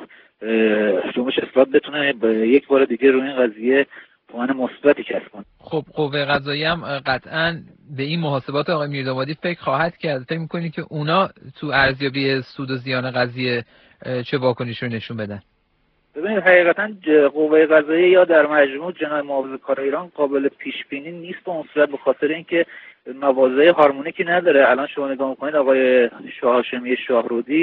جنبش اصلاح بتونه یک بار دیگه روی این قضیه توان مثبتی کسب کنه. خب قوه قضاییه هم قطعاً به این محاسبات آقای میردامادی فکر خواهد کرد. فکر می‌کنید که اونا تو ارزیابی سود و زیان قضیه چه واکنشی رو نشون بدن؟ ببینید حقیقتاً قوه قضاییه یا در مجموع جناح محافظه‌کار ایران قابل پیش بینی نیست به اون صورت، به خاطر اینکه مواضع هارمونیکی نداره. الان شما نگاه می‌کنید آقای هاشمی شاهرودی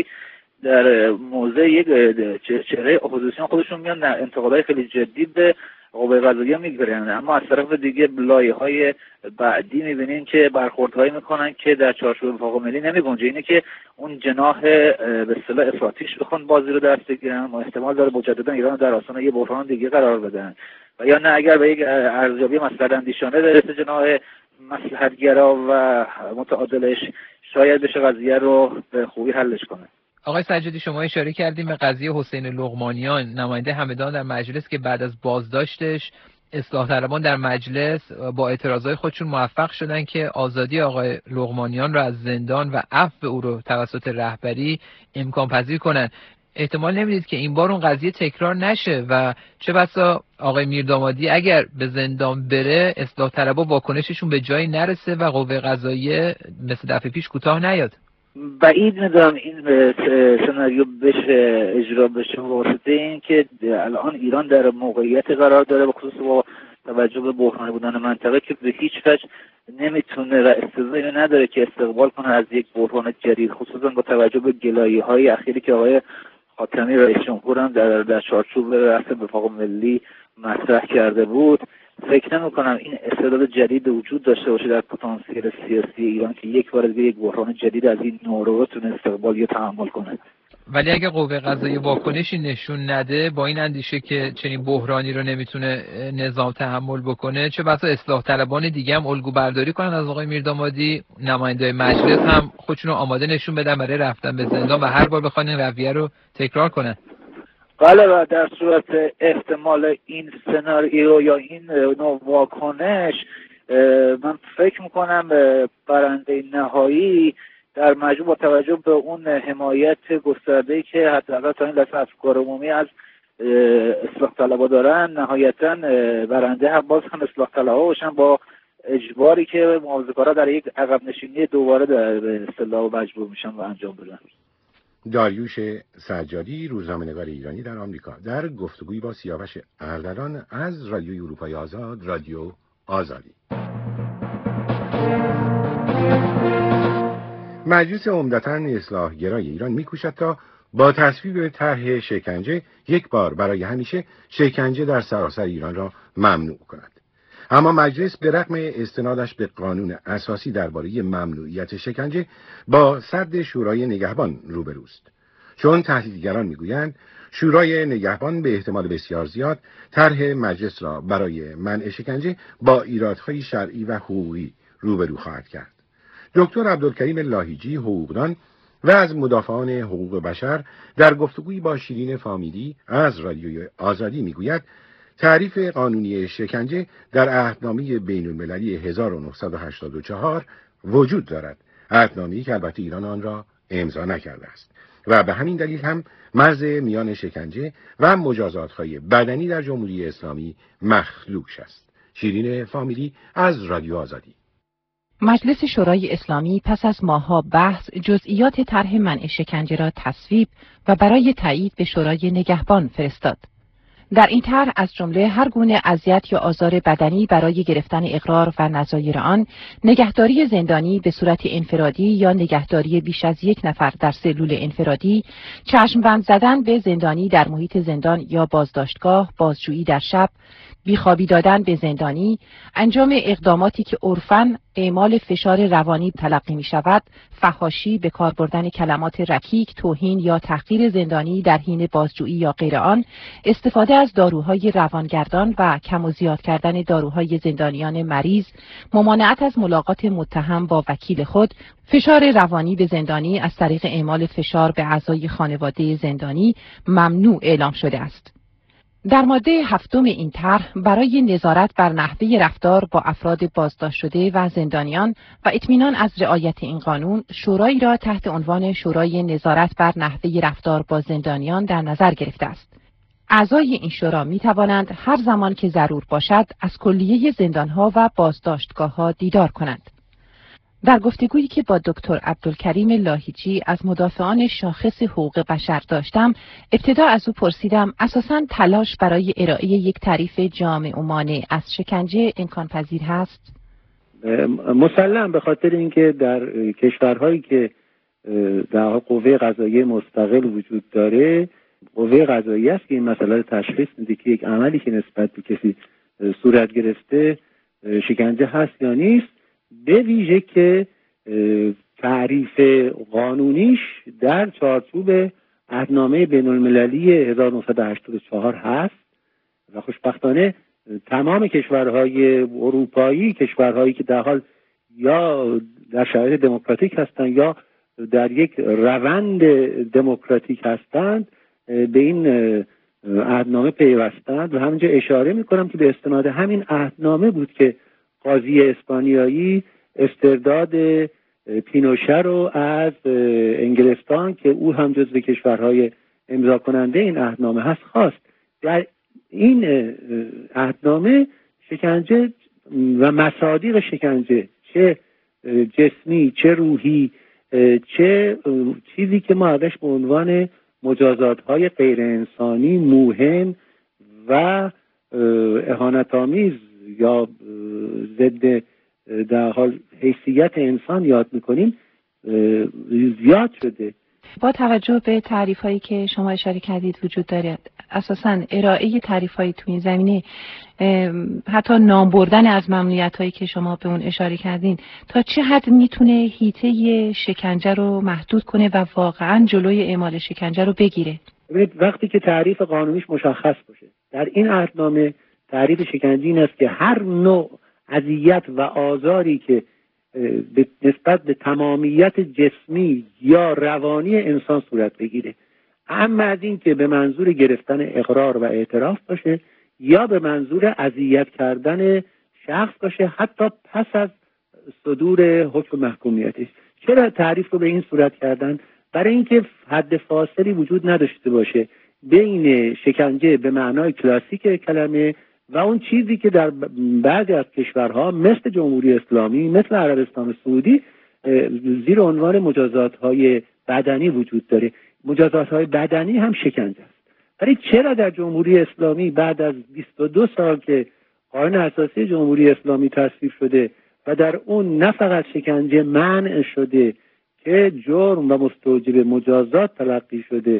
در موضع یک چهره اپوزیسیون خودشون میان انتقادهای خیلی جدی به قوه قضاییه میگیرن، اما از طرف دیگه لایه‌های بعدی می‌بینین که برخوردهایی میکنن که در چارچوب وفاق ملی نمی‌گنجه. اینه که اون جناح به اصطلاح افراطیش بخوان بازی رو دست بگیرن و احتمال داره مجددا ایران در آستانه یه بحران دیگه قرار بدن، و یا نه اگر به یک ارزیابی مصلحت‌اندیشانه برسه جناح مصلحت‌گرا و متعادلش، شاید بشه قضیه رو به خوبی حلش کنه. آقای سجادی، شما اشاره کردیم به قضیه حسین لقمانیان نماینده همدان در مجلس که بعد از بازداشتش اصلاح طلبان در مجلس با اعتراضهای خودشون موفق شدن که آزادی آقای لقمانیان رو از زندان و عفو او رو توسط رهبری امکان پذیر کنن. احتمال نمیدید که این بار اون قضیه تکرار نشه و چه بسا آقای میردامادی اگر به زندان بره اصلاح طلبا واکنششون به جایی نرسه و قوه قضاییه مثل دفعه پیش کوتاه نیاد؟ بعید میدونم این سناریو بشه اجرا بشه، واسطه این که الان ایران در موقعیت قرار داره، به خصوص با توجه به بحران بودن منطقه، که به هیچ وجه نمیتونه و استعدادی نداره که استقبال کنه از یک بحران جدید، خصوصا با توجه به گلایه‌های اخیری که آقای خاتمی رئیس جمهور هم در چارچوب رسم وفاق ملی مطرح کرده بود. فکر نمی‌کنم این استعداد جدید وجود داشته باشه در پتانسیل سیاسی ایران که یک بار دیگه یک بحران جدید از این نوع رو بتونه استقبال یا تحمل کنه. ولی اگه قوه قضاییه واکنشی نشون نده، با این اندیشه که چنین بحرانی رو نمیتونه نظام تحمل بکنه، چه بسا اصلاح طلبان دیگه هم الگو برداری کنن از آقای میردامادی، نماینده مجلس هم خودشون رو آماده نشون بدن برای رفتن به زندان و هر بار بخوان این رویه رو تکرار کنن. بله، و در صورت احتمال این سناریو یا این نوع واکنش، من فکر میکنم برنده نهایی در مجموع با توجه به اون حمایت گسترده‌ای که حداقل تا این لحظه افکار عمومی از اصلاح طلبها دارن، نهایتاً برنده هم باز هم اصلاح طلبها باشن، با اجباری که محافظه‌کارا در یک عقب نشینی دوباره در اصطلاح مجبور میشن و انجام بدن. داریوش سجادی، روزنامه‌نگار ایرانی در آمریکا، در گفتگویی با سیاوش اردلان از رادیوی اروپای آزاد، رادیو آزادی. مجلس عمدتاً اصلاح گرای ایران می‌کوشد تا با تصویب طرح شکنجه یک بار برای همیشه شکنجه در سراسر ایران را ممنوع کند. اما مجلس به رغم استنادش به قانون اساسی درباره ممنوعیت شکنجه با سد شورای نگهبان روبروست. چون تحلیلگران میگویند شورای نگهبان به احتمال بسیار زیاد طرح مجلس را برای منع شکنجه با ایرادهای شرعی و حقوقی روبرو خواهد کرد. دکتر عبدالکریم لاهیجی، حقوقدان و از مدافعان حقوق بشر، در گفتگویی با شیرین فامیلی از رادیوی آزادی میگوید تعریف قانونی شکنجه در عهدنامه بین‌المللی 1984 وجود دارد، عهدنامه‌ای که البته ایران آن را امضا نکرده است و به همین دلیل هم مرز میان شکنجه و مجازات‌های بدنی در جمهوری اسلامی مخلوش است. شیرین فامیلی از رادیو آزادی. مجلس شورای اسلامی پس از ماه‌ها بحث جزئیات طرح منع شکنجه را تصویب و برای تایید به شورای نگهبان فرستاد. در این طرح از جمله هر گونه اذیت یا آزار بدنی برای گرفتن اقرار و نظایر آن، نگهداری زندانی به صورت انفرادی یا نگهداری بیش از یک نفر در سلول انفرادی، چشم‌بند زدن به زندانی در محیط زندان یا بازداشتگاه، بازجویی در شب، بیخوابی دادن به زندانی، انجام اقداماتی که عرفاً اعمال فشار روانی تلقی می شود، فحاشی، به کار بردن کلمات رکیک، توهین یا تحقیر زندانی در حین بازجویی یا غیر آن، استفاده از داروهای روانگردان و کم و زیاد کردن داروهای زندانیان مریض، ممانعت از ملاقات متهم با وکیل خود، فشار روانی به زندانی از طریق اعمال فشار به اعضای خانواده زندانی ممنوع اعلام شده است. در ماده 7 این طرح برای نظارت بر نحوه رفتار با افراد بازداشت شده و زندانیان و اطمینان از رعایت این قانون، شورایی را تحت عنوان شورای نظارت بر نحوه رفتار با زندانیان در نظر گرفته است. اعضای این شورا می توانند هر زمان که ضرور باشد از کلیه زندانها و بازداشتگاه‌ها دیدار کنند. در گفتگویی که با دکتر عبدالکریم لاهیجی از مدافعان شاخص حقوق بشر داشتم، ابتدا از او پرسیدم اساساً تلاش برای ارائه یک تعریف جامع و مانع از شکنجه امکان پذیر هست؟ مسلم، به خاطر اینکه در کشورهایی که در قوه قضاییه مستقل وجود داره، قوه قضاییه است که این مسئله رو تشخیص میده که یک عملی که نسبت به کسی صورت گرفته شکنجه هست یا نیست، به ویژه که تعریف قانونیش در چارچوب عهدنامه بین‌المللی 1984 هست و خوشبختانه تمام کشورهای اروپایی، کشورهایی که در حال یا در شرایط دموکراتیک هستند یا در یک روند دموکراتیک هستند، به این عهدنامه پیوستند و همینجا اشاره میکنم که به استناد همین عهدنامه بود که قاضی اسپانیایی استرداد پینوشه رو از انگلستان که او هم جزو کشورهای امضا کننده این عهدنامه هست خواست. در این عهدنامه شکنجه و مصادیق شکنجه، چه جسمی چه روحی، چه چیزی که ما ازش به عنوان مجازات‌های غیر انسانی، موهن و اهانت‌آمیز یا ضد در حال حیثیت انسان یاد میکنیم زیاد شده. با توجه به تعریف‌هایی که شما اشاره کردید وجود داره، اساساً ارائه تعریف‌هایی تو این زمینه، حتی نام بردن از ممنوعیت‌هایی که شما به اون اشاره کردین، تا چه حد میتونه حیطه شکنجه رو محدود کنه و واقعاً جلوی اعمال شکنجه رو بگیره؟ وقتی که تعریف قانونیش مشخص باشه. در این عهدنامه تعریف شکنجه این است که هر نوع اذیت و آزاری که نسبت به تمامیت جسمی یا روانی انسان صورت بگیره، اما از این که به منظور گرفتن اقرار و اعتراف باشه یا به منظور اذیت کردن شخص باشه حتی پس از صدور حکم محکومیتش. چرا تعریف رو به این صورت کردن؟ برای اینکه حد فاصلی وجود نداشته باشه بین شکنجه به معنای کلاسیک کلمه و اون چیزی که در بعضی از کشورها مثل جمهوری اسلامی، مثل عربستان سعودی زیر عنوان مجازات‌های بدنی وجود داره. مجازات‌های بدنی هم شکنجه است. ولی چرا در جمهوری اسلامی بعد از 22 سال که قانون اساسی جمهوری اسلامی تصویب شده و در اون نه فقط شکنجه منع شده که جرم و مستوجب مجازات تلقی شده،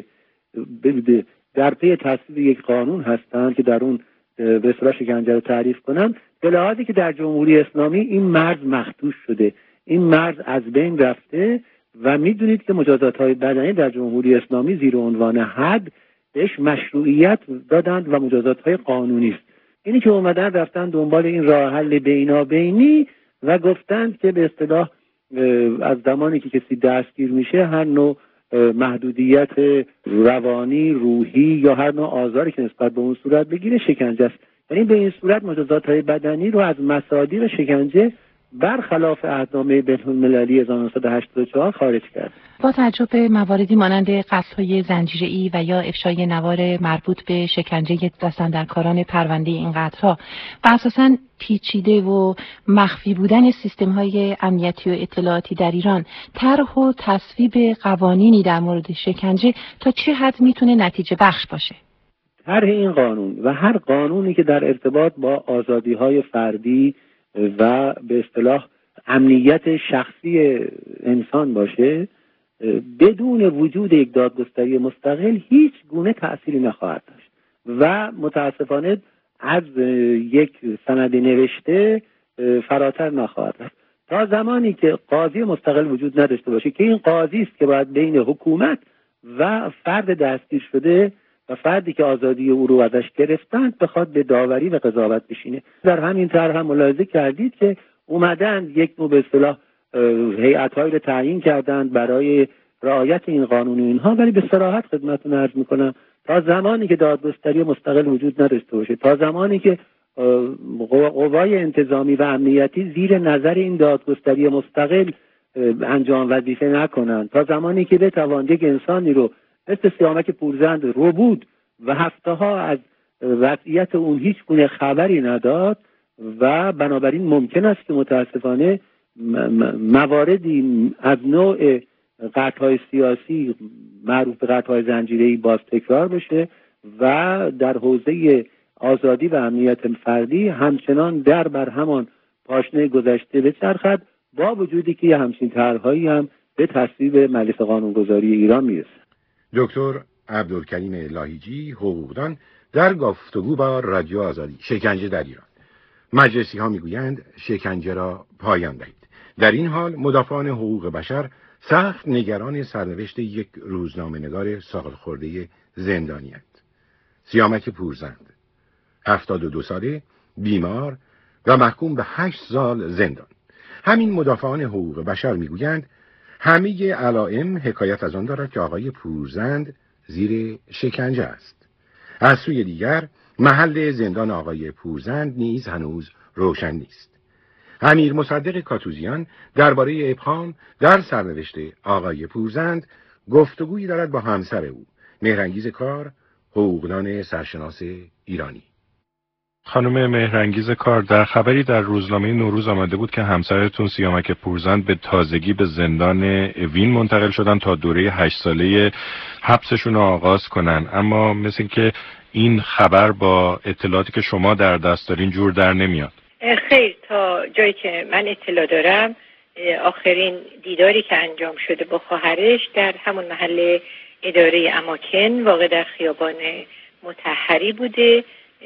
در پی تصویب یک قانون هستند که در اون به اصطلاح شکنجه رو تعریف کنن، به لحاظی که در جمهوری اسلامی این مرز مخدوش شده، این مرز از بین رفته و میدونید که مجازات‌های بدنی در جمهوری اسلامی زیر عنوان حد بهش مشروعیت دادند و مجازات‌های قانونی است. اینی که اومدن رفتن دنبال این راه حل بینابینی و گفتند که به اصطلاح از زمانی که کسی دستگیر میشه هر نوع محدودیت روانی، روحی یا هر نوع آزاری که نسبت به اون صورت بگیره شکنجه است. یعنی به این صورت مجازات‌های بدنی رو از مصادیق شکنجه برخلاف عهدنامه بین‌المللی 1984 خارج کرد. با توجه به مواردی مانند قتل‌های زنجیره‌ای و یا افشای نوار مربوط به شکنجه دستاندرکاران پرونده این قتل‌ها و اساساً پیچیده و مخفی بودن سیستم‌های امنیتی و اطلاعاتی در ایران، طرح و تصویب قوانینی در مورد شکنجه تا چه حد میتونه نتیجه بخش باشه؟ طرح این قانون و هر قانونی که در ارتباط با آزادی‌های فردی و به اصطلاح امنیت شخصی انسان باشه، بدون وجود یک دادگستری مستقل هیچ گونه تأثیری نخواهد داشت و متاسفانه از یک سند نوشته فراتر نخواهد رفت تا زمانی که قاضی مستقل وجود نداشته باشه که این قاضی است که باید بین حکومت و فرد دستگیر شده و فردی که آزادی او رو ازش گرفتند بخواد به داوری و قضاوت بشینه. در همین طرح هم ملاحظه کردید که اومدن یک نوع به اصطلاح هیئت‌هایی رو تعیین کردند برای رعایت این قانون و اینها، ولی به صراحت خدمتتون عرض می‌کنم تا زمانی که دادگستری مستقل وجود نداشته باشه، تا زمانی که قوای انتظامی و امنیتی زیر نظر این دادگستری مستقل انجام وظیفه نکنند، تا زمانی که بتوان یک انسانی رو مثل سیامک پورزند رو بود و هفته‌ها از وضعیت اون هیچ گونه خبری نداد و بنابراین ممکن است که متاسفانه مواردی از نوع قطع‌های سیاسی معروف به قطع‌های زنجیره‌ای باز تکرار بشه و در حوزه آزادی و امنیت فردی همچنان در بر همان پاشنه گذشته بچرخد، با وجودی که یه همچین طرح‌هایی هم به تصویب مجلس قانونگذاری ایران میرسه. دکتر عبدالکریم لاهیجی، حقوقدان، در گفتگو با رادیو آزادی. شکنجه در ایران. مجلسی ها میگویند شکنجه را پایان دهید. در این حال مدافعان حقوق بشر سخت نگران سرنوشت یک روزنامه‌نگار سال خورده زندانی‌اند. سیامک پورزند، 72 ساله، بیمار و محکوم به 8 سال زندان. همین مدافعان حقوق بشر میگویند همه علائم حکایت از آن دارد که آقای پورزند زیر شکنجه است. از سوی دیگر محل زندان آقای پورزند نیز هنوز روشن نیست. امیر مصدق کاتوزیان درباره ابهام در سرنوشت آقای پورزند گفتگویی دارد با همسر او، مهرانگیز کار، حقوقدان سرشناس ایرانی. خانم مهرانگیز کار، در خبری در روزنامه نوروز آمده بود که همسرتون سیامک پورزند به تازگی به زندان اوین منتقل شدن تا دوره 8 ساله حبسشون رو آغاز کنن، اما مثل که این خبر با اطلاعاتی که شما در دست دارین جور در نمیاد. خیر، تا جایی که من اطلاع دارم آخرین دیداری که انجام شده با خواهرش در همون محل اداره اماکن واقع در خیابان مطهری بوده.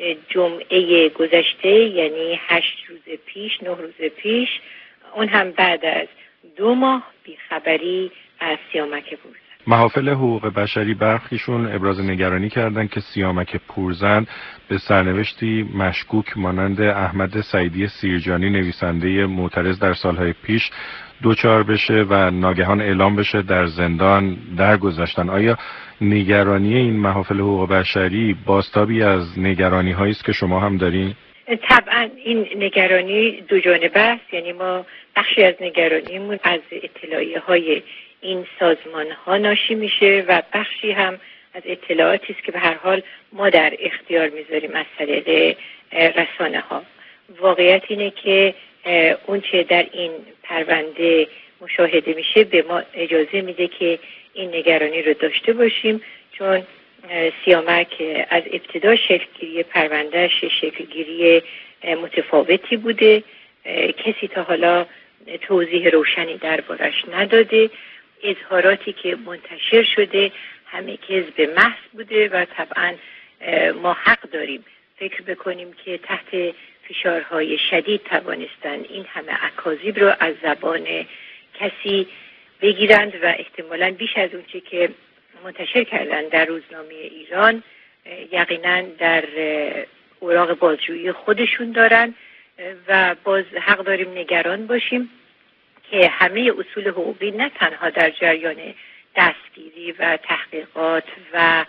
جمعه گذشته، یعنی 8 روز پیش، 9 روز پیش، اون هم بعد از 2 ماه بیخبری از سیامک پورزند. محافل حقوق بشری برخیشون ابراز نگرانی کردند که سیامک پورزند به سرنوشتی مشکوک مانند احمد سعیدی سیرجانی، نویسنده معترض در سالهای پیش، دوچار بشه و ناگهان اعلام بشه در زندان درگذشتن. آیا نگرانی این محافل حقوق بشری بازتابی از نگرانی هایی است که شما هم دارین؟ طبعا این نگرانی دو جانبه است، یعنی ما بخشی از نگرانیمون از اطلاعیه های این سازمان ها ناشی میشه و بخشی هم از اطلاعاتی است که به هر حال ما در اختیار میذاریم از طریق رسانه ها. واقعیت اینه که اون چه در این پرونده مشاهده میشه به ما اجازه میده که این نگرانی رو داشته باشیم، چون سیامک از ابتدا شکلگیری پروندهش شکلگیری متفاوتی بوده. کسی تا حالا توضیح روشنی دربارش نداده. اظهاراتی که منتشر شده همه کذب محض بوده و طبعا ما حق داریم فکر بکنیم که تحت فشارهای شدید توانستن این همه اکاذیب رو از زبان کسی بگیرند و احتمالاً بیش از اون چی که منتشر کردن در روزنامه ایران یقینا در اوراق بازجویی خودشون دارن و باز حق داریم نگران باشیم که همه اصول حقوقی نه تنها در جریان دستگیری و تحقیقات و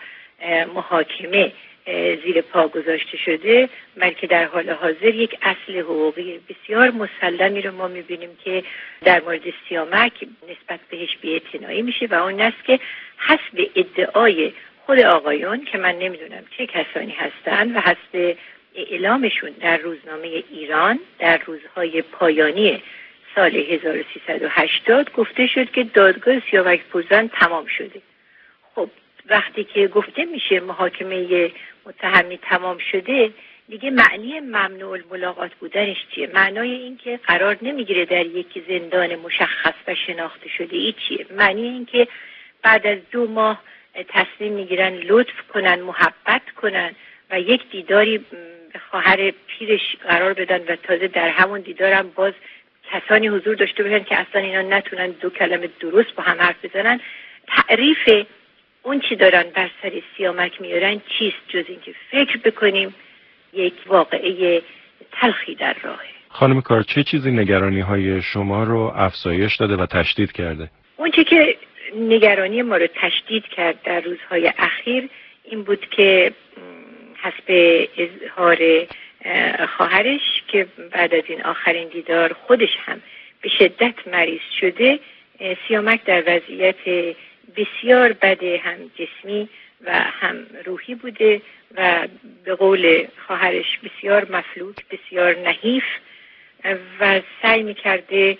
محاکمه زیر پا گذاشته شده، بلکه در حال حاضر یک اصل حقوقی بسیار مسلمی رو ما می‌بینیم که در مورد سیامک نسبت بهش بی‌اعتنایی میشه و اون است که حسب ادعای خود آقایون که من نمیدونم چه کسانی هستند و حسب اعلامشون در روزنامه ایران در روزهای پایانی سال 1380 گفته شد که دادگاه سیامک پورزن تمام شده. خب وقتی که گفته میشه محاکمه متهمی تمام شده، دیگه معنی ممنوع الملاقات بودنش چیه؟ معنای این که قرار نمیگیره در یک زندان مشخص و شناخته شده ای چیه؟ معنی این که بعد از 2 ماه تصمیم میگیرن لطف کنن، محبت کنن و یک دیداری به خواهر پیرش قرار بدن و تازه در همون دیدارم باز کسانی حضور داشته باشن که اصلا اینا نتونن 2 کلمه درست با هم حرف بزنن. تعریف اون چی دارن بر سر سیامک میارن چیست جز این که فکر بکنیم یک واقعه تلخی در راهه. خانم کار، چه چیزی نگرانی های شما رو افزایش داده و تشدید کرده؟ اون چی که نگرانی ما رو تشدید کرد در روزهای اخیر این بود که حسب اظهار خواهرش که بعد از این آخرین دیدار خودش هم به شدت مریض شده، سیامک در وضعیت بسیار بد هم جسمی و هم روحی بوده و به قول خواهرش بسیار مفلوک، بسیار نحیف و سعی میکرده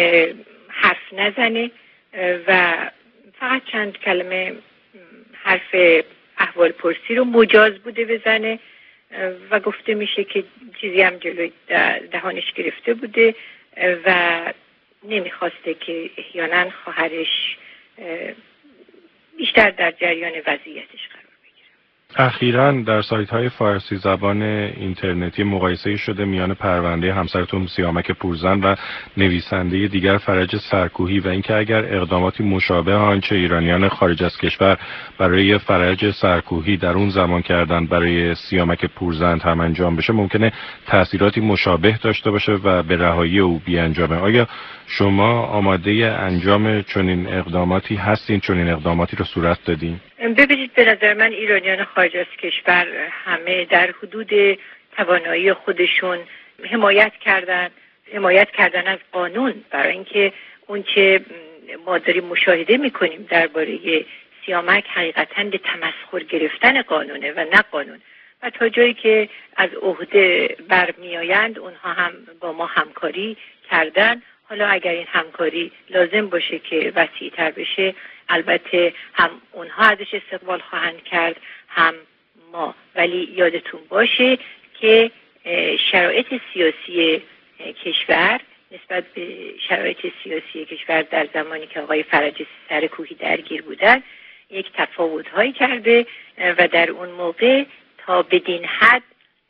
حرف نزنه و فقط چند کلمه حرف احوال پرسی رو مجاز بوده بزنه و گفته میشه که چیزی هم جلوی دهانش گرفته بوده و نمیخواسته که احیانا خواهرش بیشتر در جریان وضعیتش قرار بگیره. اخیراً در سایت‌های فارسی زبان اینترنتی مقایسه شده میان پرونده همسرتون سیامک پورزن و نویسنده دیگر فرج سرکوهی و اینکه اگر اقداماتی مشابه آنچه ایرانیان خارج از کشور برای فرج سرکوهی در اون زمان کردن برای سیامک پورزن هم انجام بشه ممکنه تأثیراتی مشابه داشته باشه و به رهایی او بیانجامه. آیا شما آماده انجام چنین اقداماتی هستین؟ چنین اقداماتی رو صورت دادین؟ ببینید، به نظر من ایرانیان خارج از کشور همه در حدود توانایی خودشون حمایت کردن از قانون، برای اینکه اون چه ما داریم مشاهده میکنیم درباره سیامک حقیقتاً به تمسخر گرفتن قانونه و نه قانون و تا جایی که از عهده برمیآیند اونها هم با ما همکاری کردن. حالا اگر این همکاری لازم باشه که وسیع‌تر بشه، البته هم اونها ازش استقبال خواهند کرد هم ما، ولی یادتون باشه که شرایط سیاسی کشور نسبت به شرایط سیاسی کشور در زمانی که آقای فرج سرکوهی درگیر بودن یک تفاوت‌هایی کرده و در اون موقع تا بدین حد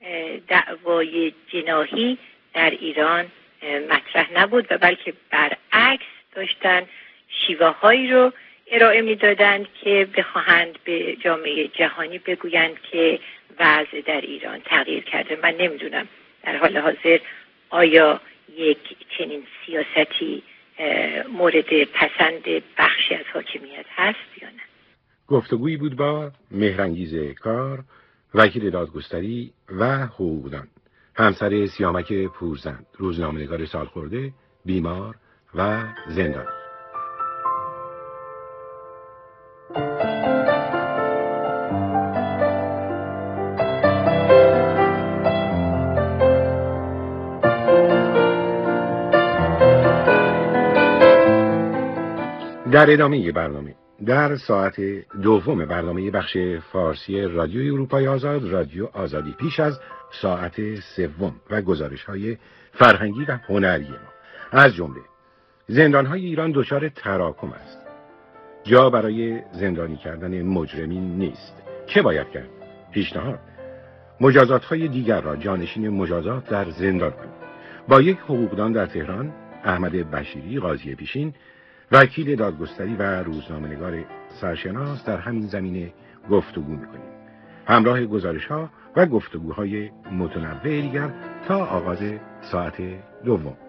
دعوای جناحی در ایران مطرح نبود و بلکه برعکس داشتن شیوه‌هایی رو ارائه می‌دادند که بخواهند به جامعه جهانی بگویند که وضع در ایران تغییر کرده. من نمیدونم در حال حاضر آیا یک چنین سیاستی مورد پسند بخشی از حاکمیت هست یا نه. گفتگویی بود با مهرانگیز کار، وکیل دادگستری و حقوقدان، همسر سیامک پورزن، روزنامه‌نگار سالخورده، بیمار و زندان. در ادامه برنامه در ساعت دوم برنامه بخش فارسی رادیوی اروپای آزاد، رادیو آزادی، پیش از ساعت سوم و گزارش‌های فرهنگی و هنری ما، از جمله زندان‌های ایران دچار تراکم است، جا برای زندانی کردن مجرمین نیست، چه باید کرد؟ پیشنهاد: مجازات‌های دیگر را جانشین مجازات در زندان کنیم. با یک حقوقدان در تهران، احمد بشیری قاضی پیشین، وکیل دادگستری و روزنامه‌نگار سرشناس در همین زمینه گفتگو می‌کنیم. همراه گزارش‌ها و گفتگوهای متنوع دیگر تا آغاز ساعت دوم.